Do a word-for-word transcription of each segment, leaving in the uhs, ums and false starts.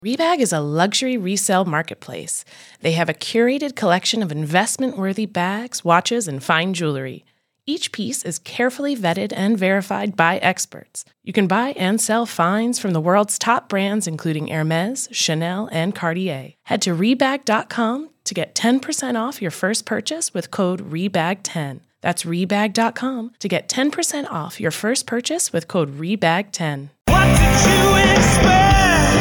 Rebag is a luxury resale marketplace. They have a curated collection of investment-worthy bags, watches, and fine jewelry. Each piece is carefully vetted and verified by experts. You can buy and sell finds from the world's top brands, including Hermes, Chanel, and Cartier. Head to Rebag dot com to get ten percent off your first purchase with code Rebag ten. That's Rebag dot com to get ten percent off your first purchase with code Rebag ten. What did you expect?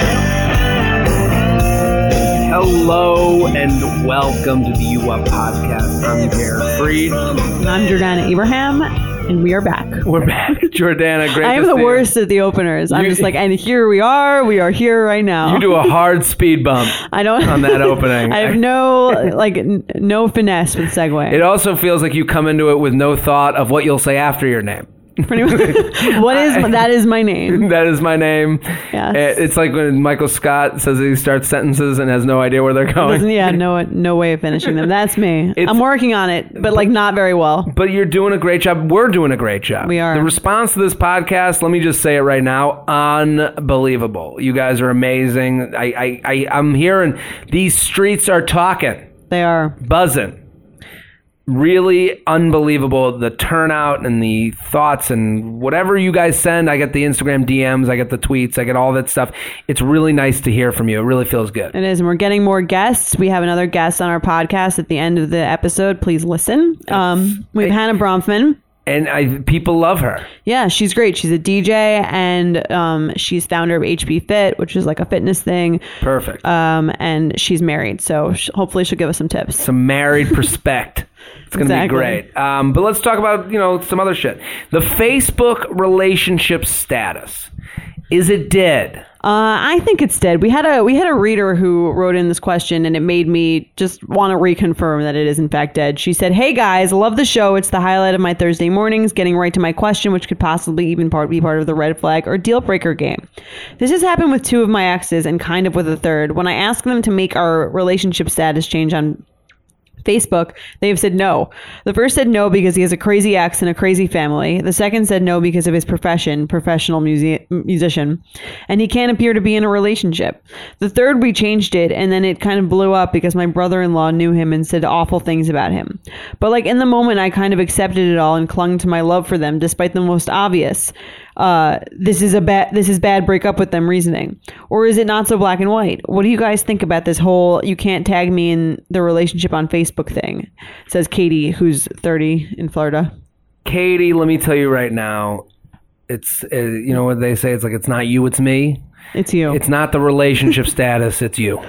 Hello and welcome to the U Up Podcast. I'm Garrett Freed. And I'm Jordana Abraham, and we are back. We're back. Jordana, great I am to the see worst you. at the openers. I'm You- just like, and here we are. We are here right now. You do a hard speed bump I don't on that opening. I have no like n- no finesse with segue. It also feels like you come into it with no thought of what you'll say after your name. Pretty much. What is that? Is my name? That is my name. Yes. It's like when Michael Scott says that he starts sentences and has no idea where they're going. Doesn't- yeah, no, no way of finishing them. That's me. It's- I'm working on it, but like not very well. But you're doing a great job. We're doing a great job. We are. The response to this podcast, let me just say it right now, unbelievable. You guys are amazing. I, I, I, I'm hearing these streets are talking, They are. buzzing. Really unbelievable, the turnout and the thoughts and whatever you guys send. I get the Instagram D Ms, I get the tweets, I get all that stuff. It's really nice to hear from you. It really feels good. It is, and we're getting more guests. We have another guest on our podcast at the end of the episode. Please listen. Um, we have Hannah Bronfman. And I, people love her. Yeah, she's great. She's a D J, and um, she's founder of H B Fit, which is like a fitness thing. Perfect. Um, and she's married, so sh- hopefully she'll give us some tips. Some married perspect. It's going to Exactly. be great. Um, but let's talk about, you know, some other shit. The Facebook relationship status. Is it dead? Uh, I think it's dead. We had a we had a reader who wrote in this question, and it made me just want to reconfirm that it is in fact dead. She said, "Hey guys, love the show. It's the highlight of my Thursday mornings. Getting right to my question, which could possibly even part be part of the red flag or deal breaker game. This has happened with two of my exes and kind of with a third. When I ask them to make our relationship status change on Facebook, they have said no. The first said no because he has a crazy ex and a crazy family. The second said no because of his profession, professional music, musician, and he can't appear to be in a relationship. The third, we changed it, and then it kind of blew up because my brother-in-law knew him and said awful things about him. But like in the moment, I kind of accepted it all and clung to my love for them, despite the most obvious. Uh, this is a bad, this is bad, break up with them reasoning. Or is it not so black and white? What do you guys think about this whole you can't tag me in the relationship on Facebook thing? Says Katie, who's thirty in Florida. Katie, let me tell you right now, it's, uh, you know what they say? It's like, it's not you, it's me. It's you. It's not the relationship status, it's you.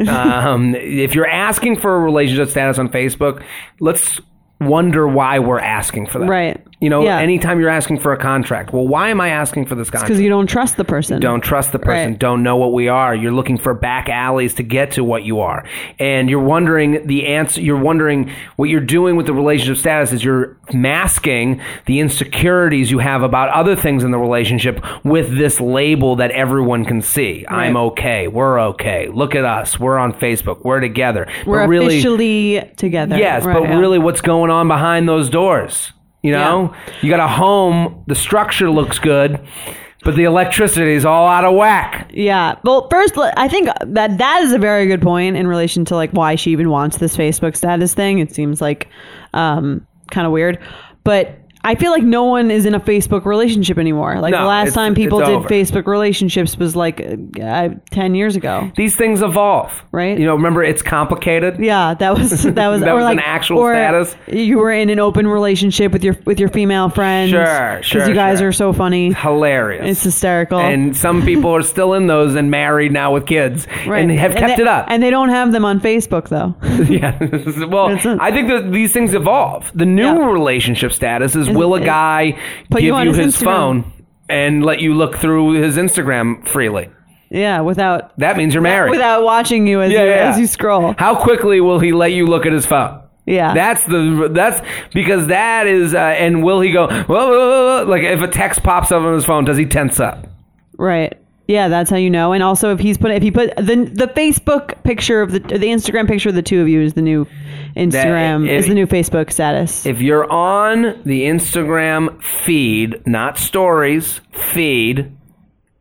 Um, if you're asking for a relationship status on Facebook, let's wonder why we're asking for that. Right. You know, Yeah. anytime you're asking for a contract, well, why am I asking for this contract? Because you don't trust the person. Don't trust the person. Right. Don't know what we are. You're looking for back alleys to get to what you are. And you're wondering the answer. You're wondering what you're doing with the relationship status is you're masking the insecurities you have about other things in the relationship with this label that everyone can see. Right. I'm okay. We're okay. Look at us. We're on Facebook. We're together. We're but really, officially together. yes, Right, but yeah. really what's going on behind those doors? You know, you got a home, the structure looks good, but the electricity is all out of whack. Yeah. Well, first, I think that that is a very good point in relation to like why she even wants this Facebook status thing. It seems like um, kind of weird, but I feel like no one is in a Facebook relationship anymore. Like No, the last it's- time people it's did over. Facebook relationships was like uh, ten years ago. These things evolve. Right. You know, remember, it's complicated. Yeah, that was that was That or was like, an actual or status? You were in an open relationship with your with your female friends. Sure, sure, Because you guys sure. are so funny. Hilarious. It's hysterical. And some people are still in those and married now with kids and have kept they, it up. And they don't have them on Facebook though. Yeah. Well, It's a- I think that these things evolve. The new Yeah. relationship status is Is will a it- guy Put give you on you his his Instagram. phone and let you look through his Instagram freely. Yeah, without That means you're married. without watching you as Yeah, you yeah. as you scroll. How quickly will he let you look at his phone? Yeah. That's the that's because that is uh, and will he go whoa, whoa, whoa, whoa, like if a text pops up on his phone, does he tense up? Right. Yeah, that's how you know. And also, if he's put if he put the the Facebook picture of the the Instagram picture of the two of you is the new Instagram That- if- is the new Facebook status. If you're on the Instagram feed, not stories, feed,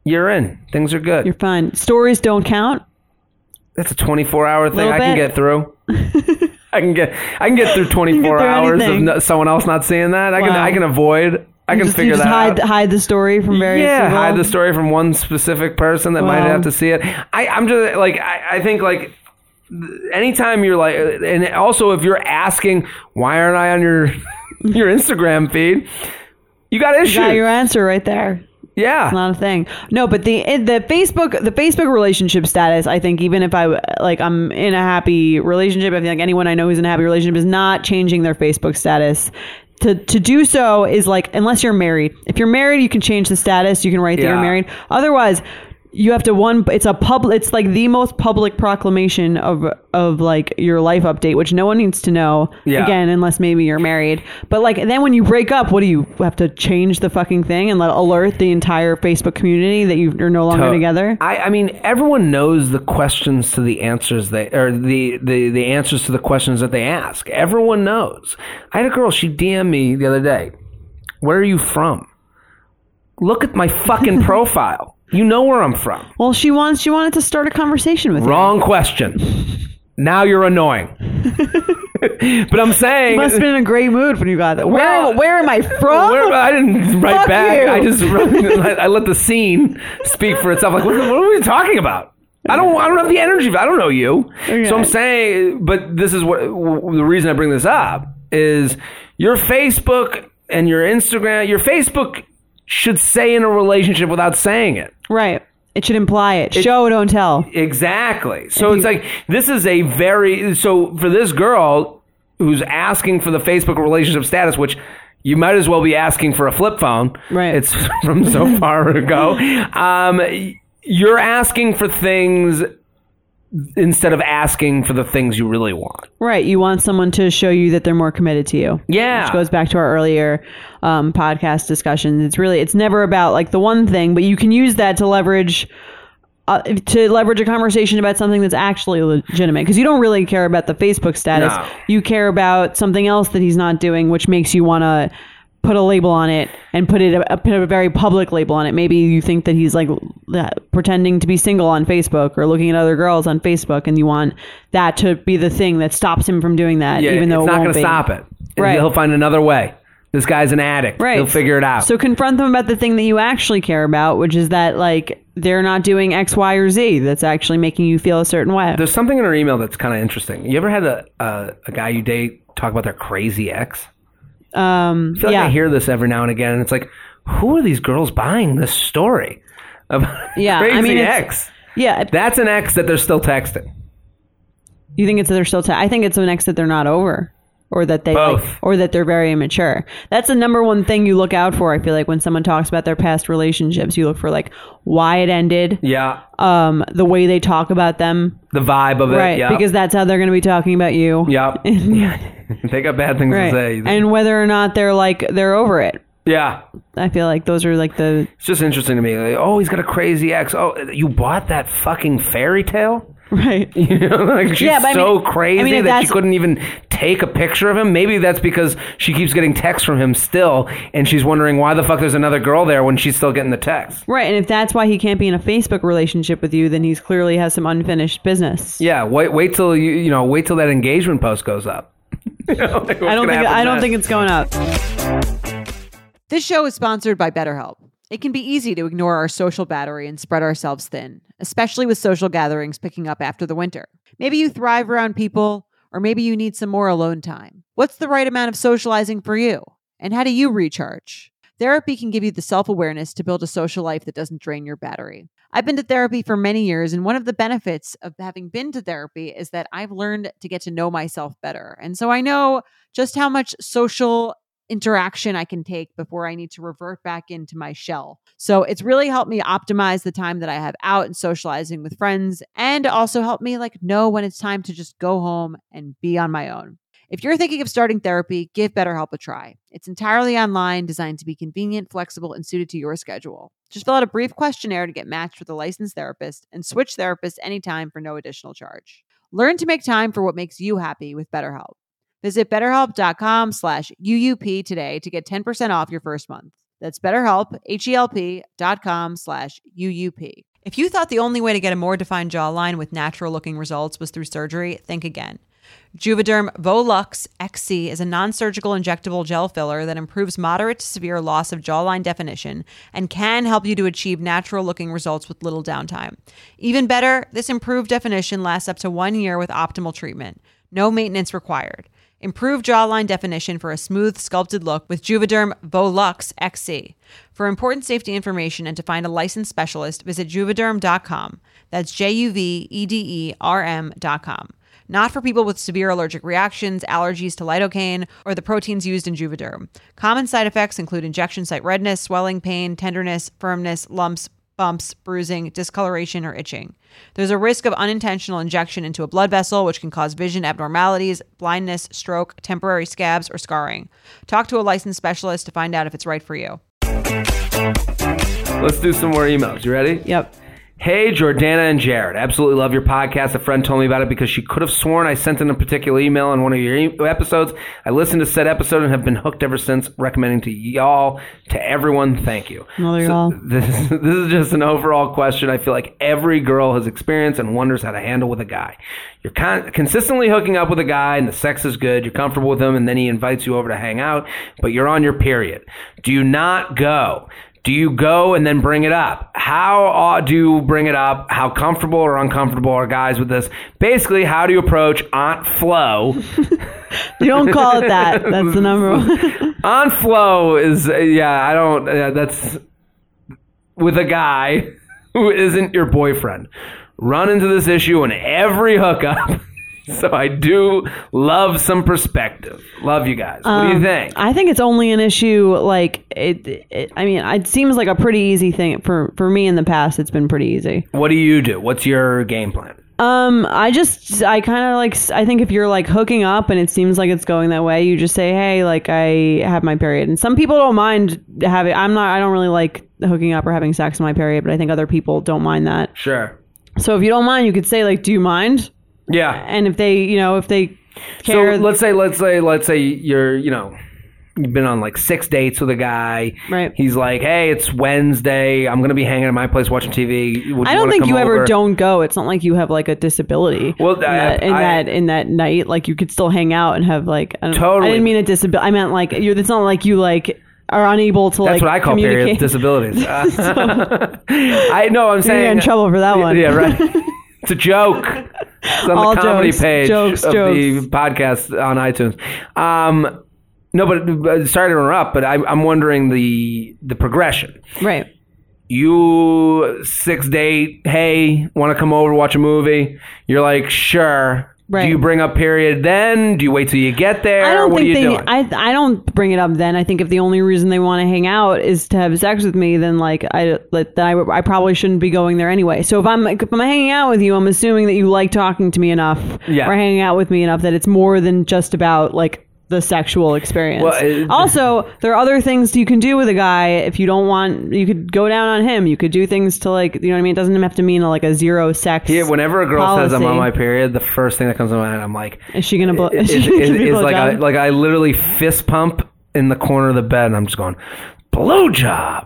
you're in. Things are good. You're fine. Stories don't count. That's a twenty-four hour thing. Little I can bit. get through. I can get. I can get through twenty-four through hours of anything. no, someone else not seeing that. I can. Wow. I can avoid. I You can just, figure you just that hide, out. hide the story from various Yeah, people. hide the story from one specific person that might Wow. have to see it. I, I'm just like I, I think like anytime you're like, and also if you're asking why aren't I on your your Instagram feed, you got issues. You got your answer right there. Yeah. It's not a thing. No, but the the Facebook the Facebook relationship status, I think even if I like I'm in a happy relationship, I feel like anyone I know who's in a happy relationship is not changing their Facebook status. To to do so is like, unless you're married. If you're married, you can change the status. You can write that Yeah. you're married. Otherwise, you have to one. It's a public. It's like the most public proclamation of of like your life update, which no one needs to know. Yeah. Again, unless maybe you're married. But like, then when you break up, what do you have to change the fucking thing and let alert the entire Facebook community that you- you're no longer To- together? I, I mean, everyone knows the questions to the answers they or the, the the answers to the questions that they ask. Everyone knows. I had a girl. She D M'd me the other day. Where are you from? Look at my fucking profile. You know where I'm from. Well, she wants. She wanted to start a conversation with Wrong question. Now you're annoying. But I'm saying. you. Must have been in a great mood when you got that. Where Well, Where am I from? Where- I didn't write Fuck back. you. I just wrote, I let the scene speak for itself. Like, what, what are we talking about? I don't. I don't have the energy. I don't know you. Okay. So I'm saying. But this is what the reason I bring this up is your Facebook and your Instagram. Your Facebook should say in a relationship without saying it. Right. It should imply it. Show, don't tell. Exactly. So If it's you- like this is a very so for this girl who's asking for the Facebook relationship status, which you might as well be asking for a flip phone. Right. It's from so far ago. Um, you're asking for things instead of asking for the things you really want. Right. You want someone to show you that they're more committed to you. Yeah. Which goes back to our earlier um, podcast discussions. It's really, it's never about like the one thing, but you can use that to leverage, uh, to leverage a conversation about something that's actually legitimate. Because you don't really care about the Facebook status. No. You care about something else that he's not doing, which makes you want to put a label on it and put it a, put a very public label on it. Maybe you think that he's like uh, pretending to be single on Facebook or looking at other girls on Facebook, and you want that to be the thing that stops him from doing that, Yeah, even though it's it not won't going to be. stop it. Right. He'll find another way. This guy's an addict. Right. He'll figure it out. So confront them about the thing that you actually care about, which is that like they're not doing X, Y, or Z that's actually making you feel a certain way. There's something in her email that's kind of interesting. You ever had a, a a guy you date talk about their crazy ex? Um, I feel like yeah. I hear this every now and again, and it's like, who are these girls buying this story about Yeah, I crazy mean, it's- ex? yeah. That's an ex that they're still texting. You think it's they're still? T- I think it's an ex that they're not over, or that they Both. like, or that they're very immature. That's the number one thing you look out for. I feel like when someone talks about their past relationships, you look for like why it ended, Yeah, um, the way they talk about them, the vibe of it. right? Yeah, Because that's how they're going to be talking about you, yeah, they got bad things right? to say. And whether or not they're like they're over it. yeah, I feel like those are like the it's just interesting to me. Like, oh, he's got a crazy ex. Oh, you bought that fucking fairy tale? right. You know, like she's Yeah, but I so mean- crazy I mean, if that she that's- couldn't even take a picture of him. Maybe that's because she keeps getting texts from him still, and she's wondering why the fuck there's another girl there when she's still getting the text. Right, and if that's why he can't be in a Facebook relationship with you, then he's clearly has some unfinished business. Yeah, wait, wait till you, you know, wait till that engagement post goes up. You know, like, what's I don't gonna think happen I don't then? think it's going up. This show is sponsored by BetterHelp. It can be easy to ignore our social battery and spread ourselves thin, especially with social gatherings picking up after the winter. Maybe you thrive around people, or maybe you need some more alone time. What's the right amount of socializing for you? And how do you recharge? Therapy can give you the self-awareness to build a social life that doesn't drain your battery. I've been to therapy for many years, and one of the benefits of having been to therapy is that I've learned to get to know myself better. And so I know just how much social interaction I can take before I need to revert back into my shell. So it's really helped me optimize the time that I have out and socializing with friends, and also helped me like know when it's time to just go home and be on my own. If you're thinking of starting therapy, give BetterHelp a try. It's entirely online, designed to be convenient, flexible, and suited to your schedule. Just fill out a brief questionnaire to get matched with a licensed therapist and switch therapists anytime for no additional charge. Learn to make time for what makes you happy with BetterHelp. Visit betterhelp.com slash UUP today to get ten percent off your first month. That's BetterHelp, H-E-L-P dot com slash U U P. If you thought the only way to get a more defined jawline with natural-looking results was through surgery, think again. Juvederm Volux X C is a non-surgical injectable gel filler that improves moderate to severe loss of jawline definition and can help you to achieve natural-looking results with little downtime. Even better, this improved definition lasts up to one year with optimal treatment. No maintenance required. Improve jawline definition for a smooth, sculpted look with Juvederm Volux X C. For important safety information and to find a licensed specialist, visit juvederm dot com. That's J U V E D E R M dot com. Not for people with severe allergic reactions, allergies to lidocaine, or the proteins used in Juvederm. Common side effects include injection site redness, swelling, pain, tenderness, firmness, lumps, bumps, bruising, discoloration, or itching. There's a risk of unintentional injection into a blood vessel, which can cause vision abnormalities, blindness, stroke, temporary scabs, or scarring. Talk to a licensed specialist to find out if it's right for you. Let's do some more emails. You ready? Yep. Hey, Jordana and Jared. Absolutely love your podcast. A friend told me about it because she could have sworn I sent in a particular email on one of your e- episodes. I listened to said episode and have been hooked ever since, recommending to y'all, to everyone. Thank you. Mother So y'all. this, this is just an overall question I feel like every girl has experienced and wonders how to handle with a guy. You're con- consistently hooking up with a guy and the sex is good. You're comfortable with him and then he invites you over to hang out, but you're on your period. Do you not go? Do you go and then bring it up? How uh, do you bring it up? How comfortable or uncomfortable are guys with this? Basically, how do you approach Aunt Flo? You don't call it that. That's the number one. Aunt Flo is, uh, yeah, I don't, uh, that's with a guy who isn't your boyfriend. Run into this issue in every hookup. So I do love some perspective. Love you guys. What Um, do you think? I think it's only an issue like it, it. I mean, it seems like a pretty easy thing for for me in the past. It's been pretty easy. What do you do? What's your game plan? Um, I just I kind of like I think if you're like hooking up and it seems like it's going that way, you just say, hey, like I have my period. And some people don't mind having. I'm not. I don't really like hooking up or having sex on my period, but I think other people don't mind that. Sure. So if you don't mind, you could say like, do you mind? Yeah. And if they, you know, if they care. So let's say, let's say, let's say you're, you know, you've been on like six dates with a guy. Right. He's like, hey, it's Wednesday. I'm going to be hanging at my place watching T V. Would I you don't wanna think come you ever over? don't go. It's not like you have like a disability. Well, in, I- that, in I- that in that night, like you could still hang out and have like. I don't, Totally. I didn't mean a disability. I meant like you're. It's not like you like are unable to like. That's what I call period communicate. disabilities. Uh, I know. I'm You're saying in trouble for that one. Yeah, right. It's a joke. It's on All the comedy jokes, page jokes, of jokes. the podcast on iTunes. Um, no, but uh, sorry to interrupt, but I, I'm wondering the the progression. Right. You six date, hey, want to come over watch a movie? You're like, sure. Right. Do you bring up period then? Do you wait till you get there? I don't what think are you they. doing? I I don't bring it up then. I think if the only reason they want to hang out is to have sex with me, then like I like, then I, I probably shouldn't be going there anyway. So if I'm if I'm hanging out with you, I'm assuming that you like talking to me enough, Yeah. or hanging out with me enough that it's more than just about like the sexual experience. Well, it- also, there are other things you can do with a guy if you don't want. You could go down on him. You could do things to like, you know what I mean. It doesn't have to mean like a zero sex. Yeah, whenever a girl says I'm policy. on my period, the first thing that comes to mind, I'm like, Is she gonna? Blow, is, is, she gonna is, give me a is like I blowjob? like I literally fist pump in the corner of the bed, and I'm just going, blowjob.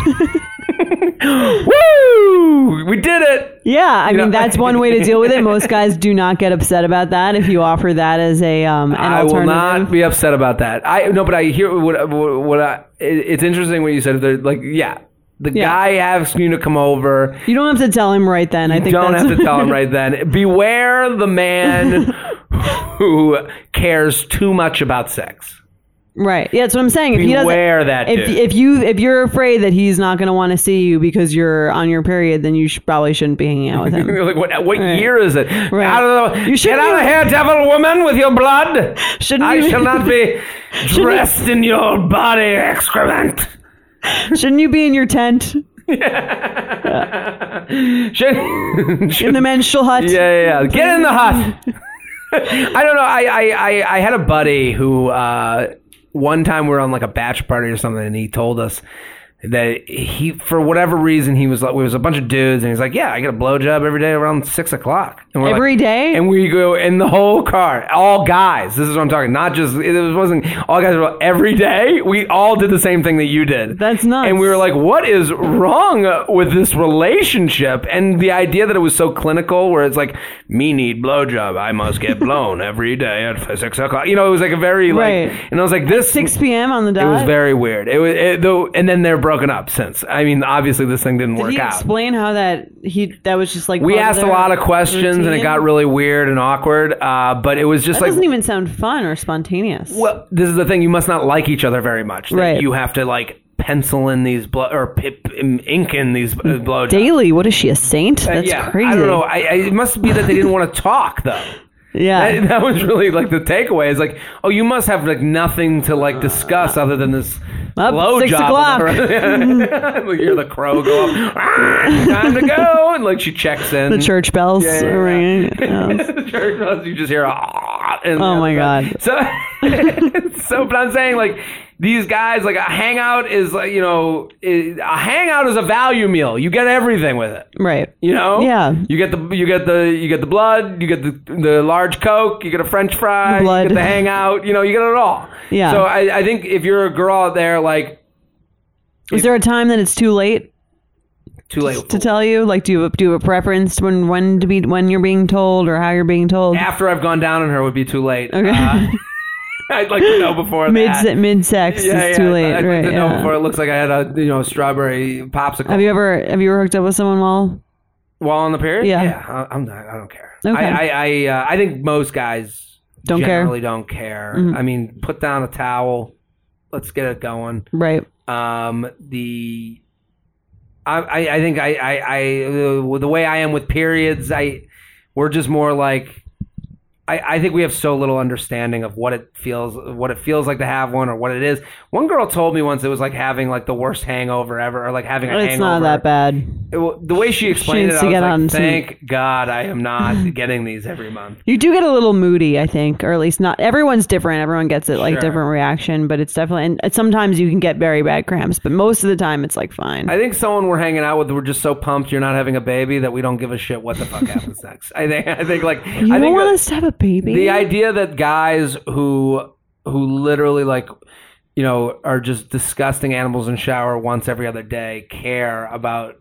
Woo! We did it. Yeah, I You mean know- that's one way to deal with it. Most guys do not get upset about that if you offer that as a um an I will alternative. not be upset about that. I no, but I hear what what, what I. It, it's interesting what you said. They're like, yeah, the Yeah. guy asks you to come over. You don't have to tell him right then. I You think don't that's have to tell him right then. Beware the man who cares too much about sex. right. Yeah, that's what I'm saying. If he doesn't, Beware that if dude. if you if you're afraid that he's not going to want to see you because you're on your period, then you should, probably shouldn't be hanging out with him. like, what what Right. year is it? Right. Out of the, You get shouldn't out of be- here, devil woman, with your blood. Shouldn't I you- shall not be dressed in your body excrement. Shouldn't you be in your tent Should, in the menstrual hut? Yeah, yeah, yeah. Get in the hut. I don't know. I, I, I, I had a buddy who uh, one time we were on like a batch party or something, and he told us that he, for whatever reason, he was like, we was a bunch of dudes, and he's like, yeah, I get a blowjob every day around six o'clock. And we're Every like, day? And we go in the whole car, all guys. This is what I'm talking. Not just, it wasn't all guys. Were, every day, we all did the same thing that you did. That's nuts. And we were like, what is wrong with this relationship? And the idea that it was so clinical, where it's like, me need blowjob, I must get blown every day at six o'clock. You know, it was like a very Right. like, and I was like, this six p.m. on the dot? It was very weird. It was, it, though, and then they're broken up since. I mean, obviously this thing didn't Did work he out. explain how that he that was just like We part of asked a their lot of questions, and it routine? got really weird and awkward. Uh, but it was just That like, doesn't even sound fun or spontaneous. well, this is the thing. You must not like each other very much. That Right. You have to like pencil in these blow or pip, ink in these uh, blowjobs. Daily? What is she, a saint? Uh, That's yeah, crazy. I don't know. I, I, it must be that they didn't want to talk though. Yeah. That, that was really like the takeaway. Is like, oh, you must have like nothing to like discuss other than this Up, blow six job. o'clock. You hear the crow go up. "Ah, time to go, and like she checks in. The church bells Yeah, yeah, yeah. ringing. Yeah. The church bells, you just hear. "Ah," and Oh my God. So, so, but I'm saying like. These guys, like a hangout is like, you know, is, a hangout is a value meal. You get everything with it. Right. You know, Yeah. You get the you get the you get the blood, you get the the large Coke, you get a French fry, The blood. you get the hangout. You know, you get it all. Yeah. So I, I think if you're a girl out there, like, Is there a time that it's too late too late to tell you? Like, do you have, do you have a preference when when to be when you're being told or how you're being told? after I've gone down on her would be too late. Okay. Uh, I'd like to know before Mid that. mid sex Yeah, is yeah, too late. I'd like Right. to know Yeah. before it looks like I had a you know strawberry popsicle. Have you ever have you ever hooked up with someone while? While on the period? Yeah. Yeah. I- I'm not. I don't care. Okay. I I I, uh, I think most guys Don't care? generally don't care. Mhm. I mean, put down a towel. Let's get it going. Right. Um, the I I, I think I I, I uh, the way I am with periods, I we're just more like. I, I think we have so little understanding of what it feels what it feels like to have one or what it is. One girl told me once it was like having like the worst hangover ever, or like having a It's hangover. not that bad. It, the way she explained needs it, to I get was on like, some- thank God I am not getting these every month. You do get a little moody, I think, or at least not. Everyone's different. Everyone gets it like Sure. different reaction, but it's definitely. And sometimes you can get very bad cramps, but most of the time it's like fine. I think someone we're hanging out with, we're just so pumped you're not having a baby that we don't give a shit what the fuck happens next. I think I think like you I don't think want that- us to have a baby. the idea that guys who who literally like you know are just disgusting animals in shower once every other day care about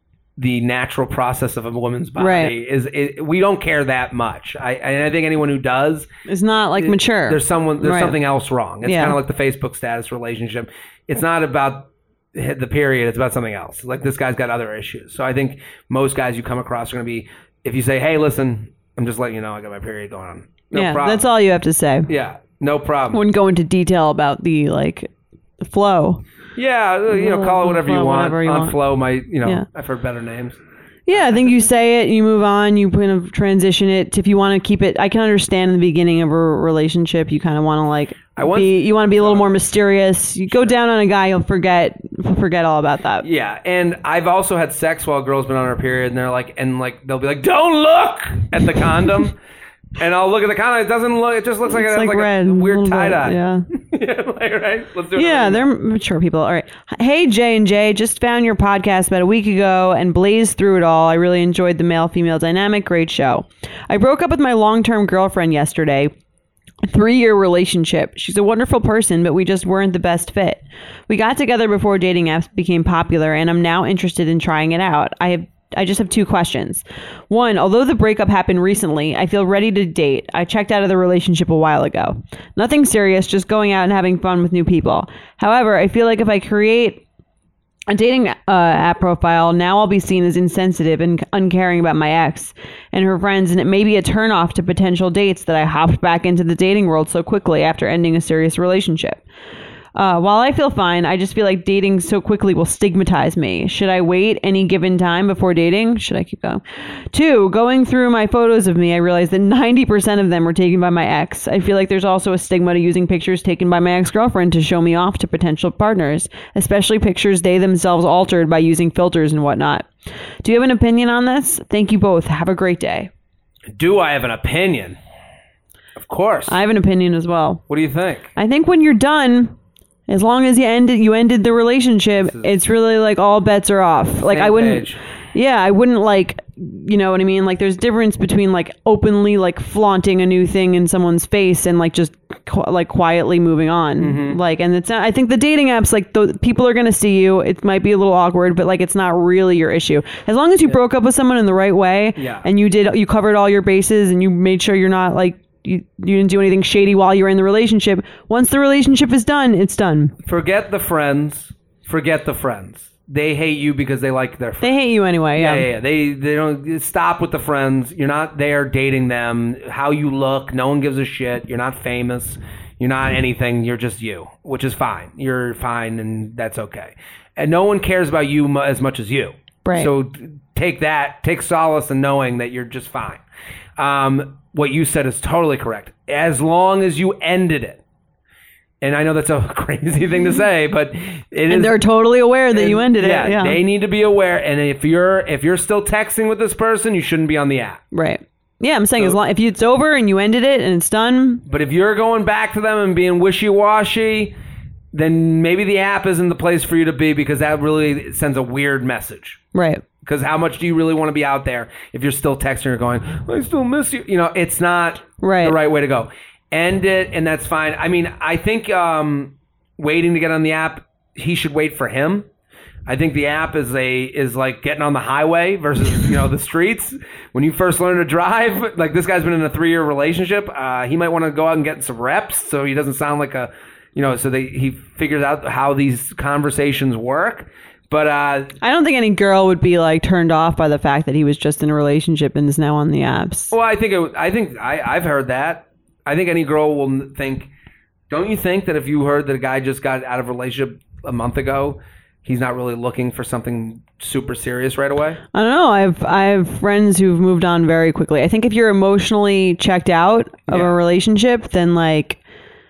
the natural process of a woman's body Right. is it, we don't care that much. I and I think anyone who does, It's not like mature. there's someone there's Right. something else wrong. It's Yeah. kind of like the Facebook status relationship. It's not about the period. It's about something else. Like this guy's got other issues. So I think most guys you come across are going to be, if you say, hey, listen, I'm just letting you know I got my period going on. No yeah, problem. that's all you have to say. Yeah, no problem. Wouldn't go into detail about the like the flow. Yeah, uh, you know, call it whatever you Flow, want. whatever you On want. flow might, you know, Yeah. I've heard better names. Yeah, I think you say it, you move on, you kind of transition it. If you want to keep it, I can understand in the beginning of a relationship, you kind of want to like, I once- be, you want to be a little more mysterious. You go down on a guy, you'll forget, forget all about that. Yeah, and I've also had sex while a girl's been on her period, and they're like, and like they'll be like, "Don't look at the condom," and I'll look at the condom. It doesn't look. It just looks like It's it has like like red, a a weird little tie bit, dye. yeah. Yeah, like, right. Let's do it. Yeah, they're mature people. All right. Hey, J and J, just found your podcast about a week ago and blazed through it all. I really enjoyed the male-female dynamic. Great show. I broke up with my long-term girlfriend yesterday. A three-year relationship. She's a wonderful person, but we just weren't the best fit. We got together before dating apps became popular, and I'm now interested in trying it out. I have I just have two questions. One, although the breakup happened recently, I feel ready to date. I checked out of the relationship a while ago. Nothing serious, just going out and having fun with new people. However, I feel like if I create a dating uh, app profile, now I'll be seen as insensitive and uncaring about my ex and her friends, and it may be a turnoff to potential dates that I hopped back into the dating world so quickly after ending a serious relationship. Uh, while I feel fine, I just feel like dating so quickly will stigmatize me. Should I wait any given time before dating? Should I keep going? Two, going through my photos of me, I realized that ninety percent of them were taken by my ex. I feel like there's also a stigma to using pictures taken by my ex-girlfriend to show me off to potential partners, especially pictures they themselves altered by using filters and whatnot. Do you have an opinion on this? Thank you both. Have a great day. Do I have an opinion? Of course. I have an opinion as well. What do you think? I think when you're done, As long as you ended, you ended the relationship, it's really like all bets are off. Like Same I wouldn't, page. yeah, I wouldn't like, you know what I mean? Like there's difference between like openly like flaunting a new thing in someone's face and like just qu- like quietly moving on. Mm-hmm. Like, and it's not, I think the dating apps, like the people are going to see you. It might be a little awkward, but like it's not really your issue. As long as you broke up with someone in the right way Yeah. and you did, you covered all your bases and you made sure you're not like, You, you didn't do anything shady while you were in the relationship. Once the relationship is done, it's done. Forget the friends. Forget the friends. They hate you because they like their friends. They hate you anyway. Yeah, Yeah. yeah, yeah. They they don't stop with the friends. You're not there dating them. How you look, no one gives a shit. You're not famous. You're not anything. You're just you, which is fine. You're fine, and that's okay. And no one cares about you mu- as much as you. Right. So t- take that. Take solace in knowing that you're just fine. Um, what you said is totally correct. As long as you ended it. And I know that's a crazy thing to say, but it is. And they're totally aware that you ended yeah, it. Yeah. They need to be aware. And if you're if you're still texting with this person, you shouldn't be on the app. Right. Yeah, I'm saying So- as long if it's over and you ended it and it's done. But if you're going back to them and being wishy-washy, then maybe the app isn't the place for you to be, because that really sends a weird message. Right. Because how much do you really want to be out there if you're still texting or going, I still miss you? You know, it's not Right. the right way to go. End it, and that's fine. I mean, I think um, waiting to get on the app, he should wait for him. I think the app is a is like getting on the highway versus you know the streets. When you first learn to drive, like this guy's been in a three year relationship, uh, he might want to go out and get some reps so he doesn't sound like a, you know, so they, he figures out how these conversations work. But uh, I don't think any girl would be like turned off by the fact that he was just in a relationship and is now on the apps. well, I think it, I think I, I've heard that. I think any girl will think. Don't you think that if you heard that a guy just got out of a relationship a month ago, he's not really looking for something super serious right away? I don't know. I've I have friends who've moved on very quickly. I think if you're emotionally checked out of Yeah. a relationship, then like,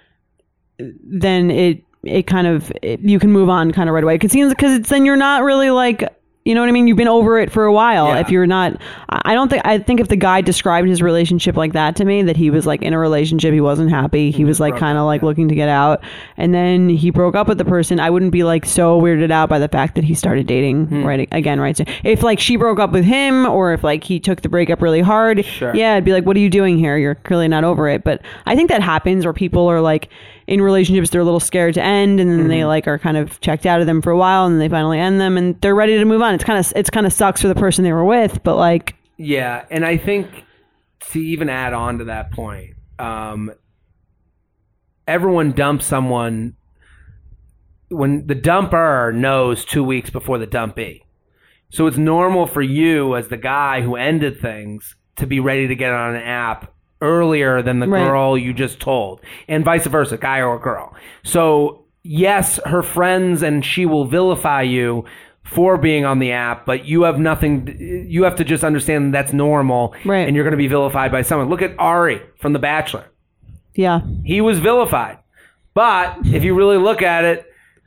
then it it kind of it, you can move on kind of right away. Because because it's then you're not really like. You know what I mean? You've been over it for a while. Yeah. If you're not, I don't think, I think if the guy described his relationship like that to me, that he was like in a relationship, he wasn't happy. He was like broke kind of up, like yeah. looking to get out. And then he broke up with the person. I wouldn't be like so weirded out by the fact that he started dating Hmm. right again, right? So if like she broke up with him or if like he took the breakup really hard, Sure. yeah, I'd be like, what are you doing here? You're clearly not over it. But I think that happens where people are like, in relationships, they're a little scared to end, and then Mm-hmm. they like are kind of checked out of them for a while, and then they finally end them, and they're ready to move on. It's kind of it's kind of sucks for the person they were with, but like, Yeah, and I think to even add on to that point, um, everyone dumps someone when the dumper knows two weeks before the dumpee. So it's normal for you as the guy who ended things to be ready to get on an app earlier than the Right. girl you just told, and vice versa, guy or girl. So yes, her friends and she will vilify you for being on the app, but you have nothing. You have to just understand that's normal, Right. and you're going to be vilified by someone. Look at Ari from The Bachelor. yeah, He was vilified, but if you really look at it,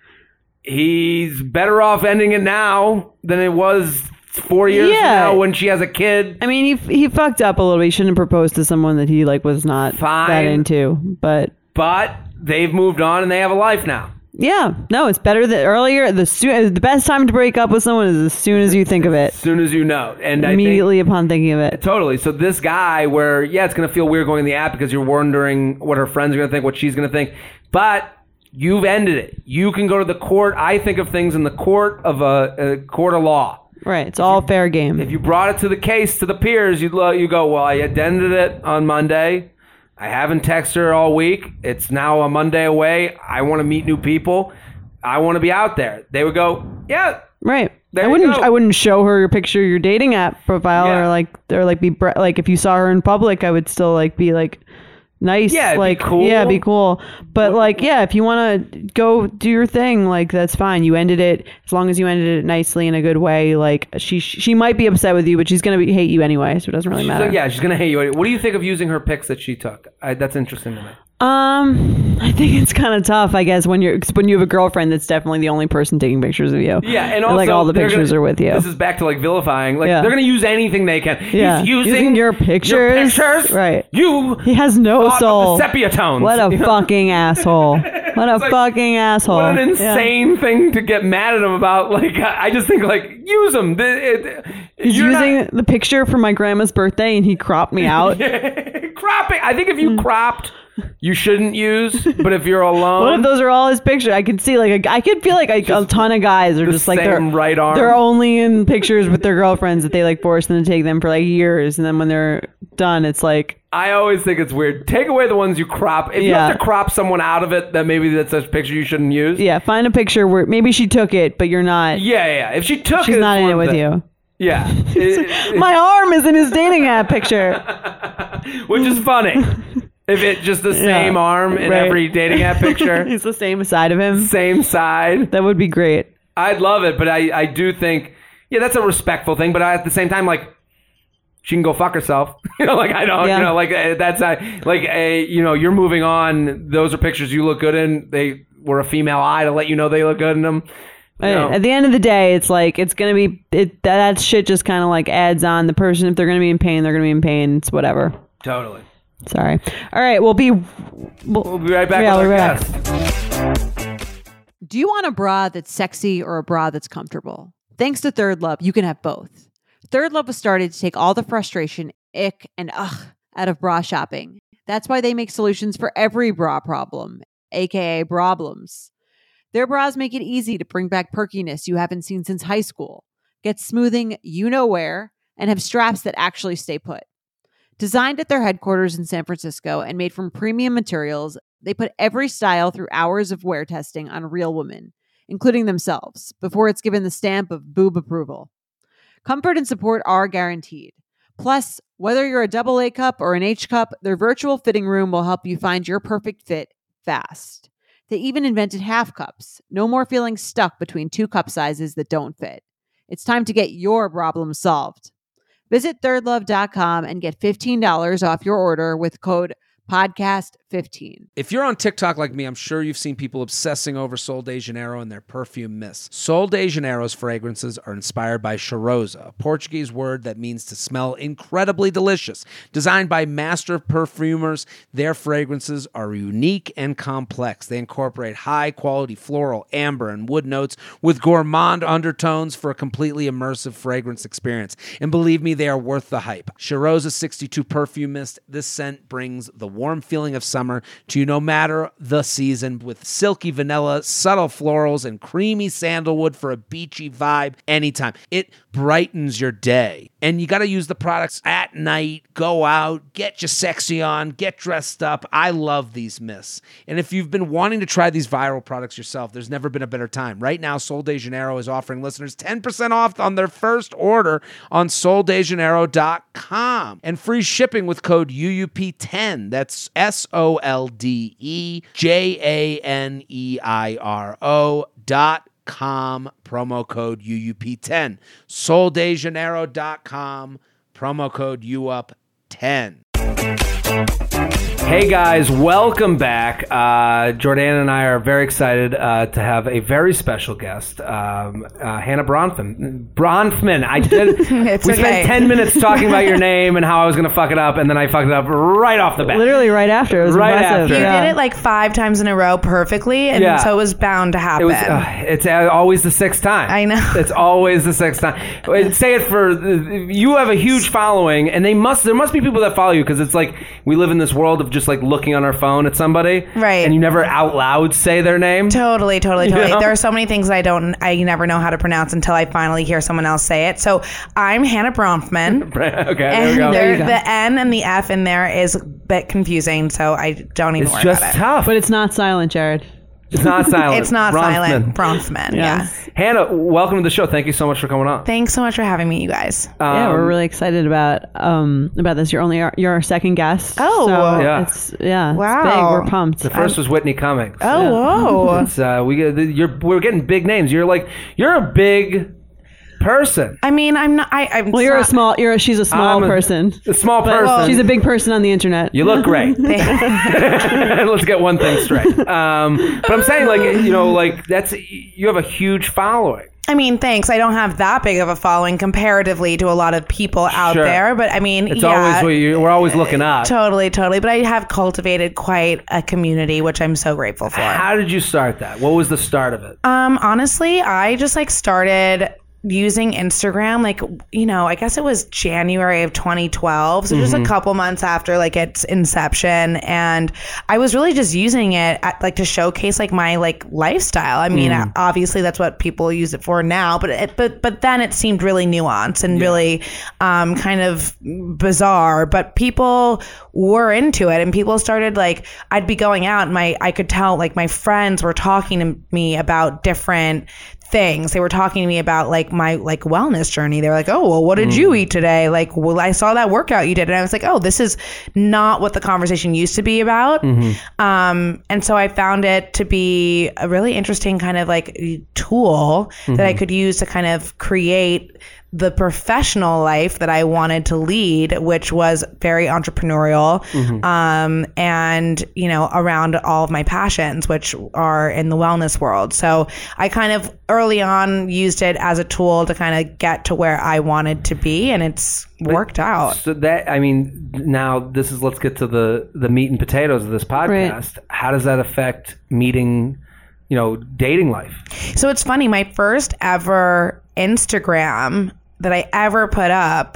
he's better off ending it now than it was four years Yeah. ago when she has a kid. I mean, he he fucked up a little bit. He shouldn't have proposed to someone that he like was not Fine. that into, but. But they've moved on and they have a life now. Yeah, no, it's better that earlier. The soon, the best time to break up with someone is as soon as you think of it. As soon as you know, and I Immediately upon thinking of it. think, totally. So this guy, where yeah, it's going to feel weird going in the app because you're wondering what her friends are going to think, what she's going to think, but you've ended it. You can go to the court. I think of things in the court of a, a court of law. Right, it's all fair game. If you brought it to the case to the peers, you'd lo- you go, well, I ended it on Monday. I haven't texted her all week. It's now a Monday away. I want to meet new people. I want to be out there. They would go, yeah. Right. There I you wouldn't. go. I wouldn't show her your picture, your dating app profile, Yeah. or like, or like be bre- like if you saw her in public, I would still like be like nice. Yeah, it'd be like cool. yeah, be cool. But like, yeah, if you want to go do your thing, like that's fine. You ended it as long as you ended it nicely in a good way. Like she she might be upset with you, but she's gonna be, hate you anyway, so it doesn't really So, matter. yeah, she's going to hate you. What do you think of using her pics that she took? I, that's interesting to me. Um, I think it's kind of tough, I guess, when you're 'cause when you have a girlfriend that's definitely the only person taking pictures of you. Yeah, and also like all the they're pictures gonna- are with you. This is back to like vilifying. Like Yeah. they're going to use anything they can. Yeah. He's using, Using your pictures. Your pictures. Right. You. He has no thought of soul. the sepia tones. What a You know? fucking asshole. What a It's like, fucking asshole. What an Yeah. insane thing to get mad at him about. Like, I I just think, like, use them. He's using the picture for my grandma's birthday and he cropped me out. Cropping. I think if you cropped, you shouldn't use. But if you're alone, What if those are all his pictures? I could see like a, I could feel like a, a ton of guys are the just like same they're right arm. they're only in pictures with their girlfriends that they like force them to take them for like years, and then when they're done, it's like I always think it's weird. Take away the ones you crop. If you Yeah. have to crop someone out of it, then maybe that's a picture you shouldn't use. yeah, find a picture where maybe she took it, but you're not. Yeah, yeah. If she took She's it, not it's in it one with thing. you. Yeah. It- it- My arm is in his dating app picture. which is funny. If it's just the same Yeah, arm in right. every dating app picture, It's the same side of him. same side. That would be great. I'd love it, but I, I do think, yeah, that's a respectful thing. But I, at the same time, like, she can go fuck herself. you know, like I don't, Yeah. you know, like uh, that's uh, like a, you know, you're moving on. Those are pictures you look good in. They were a female eye to let you know they look good in them. You know. At the end of the day, it's like it's gonna be it. That, that shit just kind of like adds on the person. If they're gonna be in pain, they're gonna be in pain. It's whatever. Totally. Sorry. All right, we'll be. We'll, We'll be right back Yeah, with we'll our be back. guest. Do you want a bra that's sexy or a bra that's comfortable? Thanks to Third Love, you can have both. Third Love was started to take all the frustration, ick, and ugh out of bra shopping. That's why they make solutions for every bra problem, aka problems. Their bras make it easy to bring back perkiness you haven't seen since high school, get smoothing you know where, and have straps that actually stay put. Designed at their headquarters in San Francisco and made from premium materials, they put every style through hours of wear testing on real women, including themselves, before it's given the stamp of boob approval. Comfort and support are guaranteed. Plus, whether you're a double A cup or an H cup, their virtual fitting room will help you find your perfect fit fast. They even invented half cups. No more feeling stuck between two cup sizes that don't fit. It's time to get your problem solved. Visit third love dot com and get fifteen dollars off your order with code podcast fifteen. If you're on TikTok like me, I'm sure you've seen people obsessing over Sol de Janeiro and their perfume mist. Sol de Janeiro's fragrances are inspired by cheirosa, a Portuguese word that means to smell incredibly delicious. Designed by master perfumers, their fragrances are unique and complex. They incorporate high-quality floral, amber, and wood notes with gourmand undertones for a completely immersive fragrance experience. And believe me, they are worth the hype. Cheirosa sixty-two Perfume Mist, this scent brings the warm feeling of summer to you no matter the season, with silky vanilla, subtle florals, and creamy sandalwood for a beachy vibe anytime. It brightens your day. And you got to use the products at night, go out, get your sexy on, get dressed up. I love these mists. And if you've been wanting to try these viral products yourself, there's never been a better time. Right now, Sol de Janeiro is offering listeners ten percent off on their first order on sol de janeiro dot com and free shipping with code U U P ten. That's S O L D E J A N E I R O dot com, promo code U U P ten. sol de janeiro dot com, promo code U U P ten. Hey guys, welcome back. Uh, Jordan and I are very excited uh, to have a very special guest, um, uh, Hannah Bronfman. Bronfman. I did. It's we okay. spent ten minutes talking about your name and how I was going to fuck it up, and then I fucked it up right off the bat. Literally right after. It was Right impressive. after. You Yeah. did it like five times in a row perfectly, and Yeah. so it was bound to It happen. was. Uh, it's uh, always the sixth time. I know. It's always the sixth time. Wait, Say it for. You have a huge following, and they must. There must be people that follow you because it's like we live in this world of just like looking on our phone at somebody, Right. And you never out loud say their name. Totally, totally, You totally. know? There are so many things I don't, I never know how to pronounce until I finally hear someone else say it. So I'm Hannah Bronfman. Okay, there And we go. there- you go. the N and the F in there is a bit confusing, so I don't even It's worry just about it. tough. But it's not silent, Jared. It's not silent. It's not Bronfman. silent. Bronfman, yeah. Yes. Hannah, welcome to the show. Thank you so much for coming on. Thanks so much for having me, you guys. Yeah, Um, we're really excited about um about this. You're only our, you're our second guest. Oh. so Yeah. it's yeah, Wow. it's big. We're pumped. The first was Whitney Cummings. Oh, whoa. It's, uh, we get- you're we're getting big names. You're like you're a big person. I mean, I'm not, I, I'm Well, you're a not- small. You're a, she's a small I'm a- person. A small But person. she's a big person on the internet. You look great. Let's get one thing straight. Um, but I'm saying, like, you know, like that's you have a huge following. I mean, thanks. I don't have that big of a following comparatively to a lot of people out Sure. there, but I mean, It's yeah, always what you, we're always looking up. totally, totally. But I have cultivated quite a community, which I'm so grateful for. How did you start that? What was the start of it? Um, honestly, I just like started using Instagram, like, you know, I guess it was January of twenty twelve. So just a couple months after like its inception. And I was really just using it at, like to showcase like my like lifestyle. I mean, obviously that's what people use it for now, but it, but, but then it seemed really nuanced and really, um, kind of bizarre, but people were into it and people started like, I'd be going out and my, I could tell like my friends were talking to me about different things. They were talking to me about like my like wellness journey. They were like, oh, well, what did you eat today? Like, well, I saw that workout you did. And I was like, oh, this is not what the conversation used to be about. Um, and so I found it to be a really interesting kind of like tool that I could use to kind of create the professional life that I wanted to lead, which was very entrepreneurial, um, and, you know, around all of my passions, which are in the wellness world. So I kind of early on used it as a tool to kind of get to where I wanted to be, and it's worked out. So that, I mean, now this is, let's get to the, the meat and potatoes of this podcast. Right. How does that affect meeting, you know, dating life? So it's funny, my first ever Instagram that I ever put up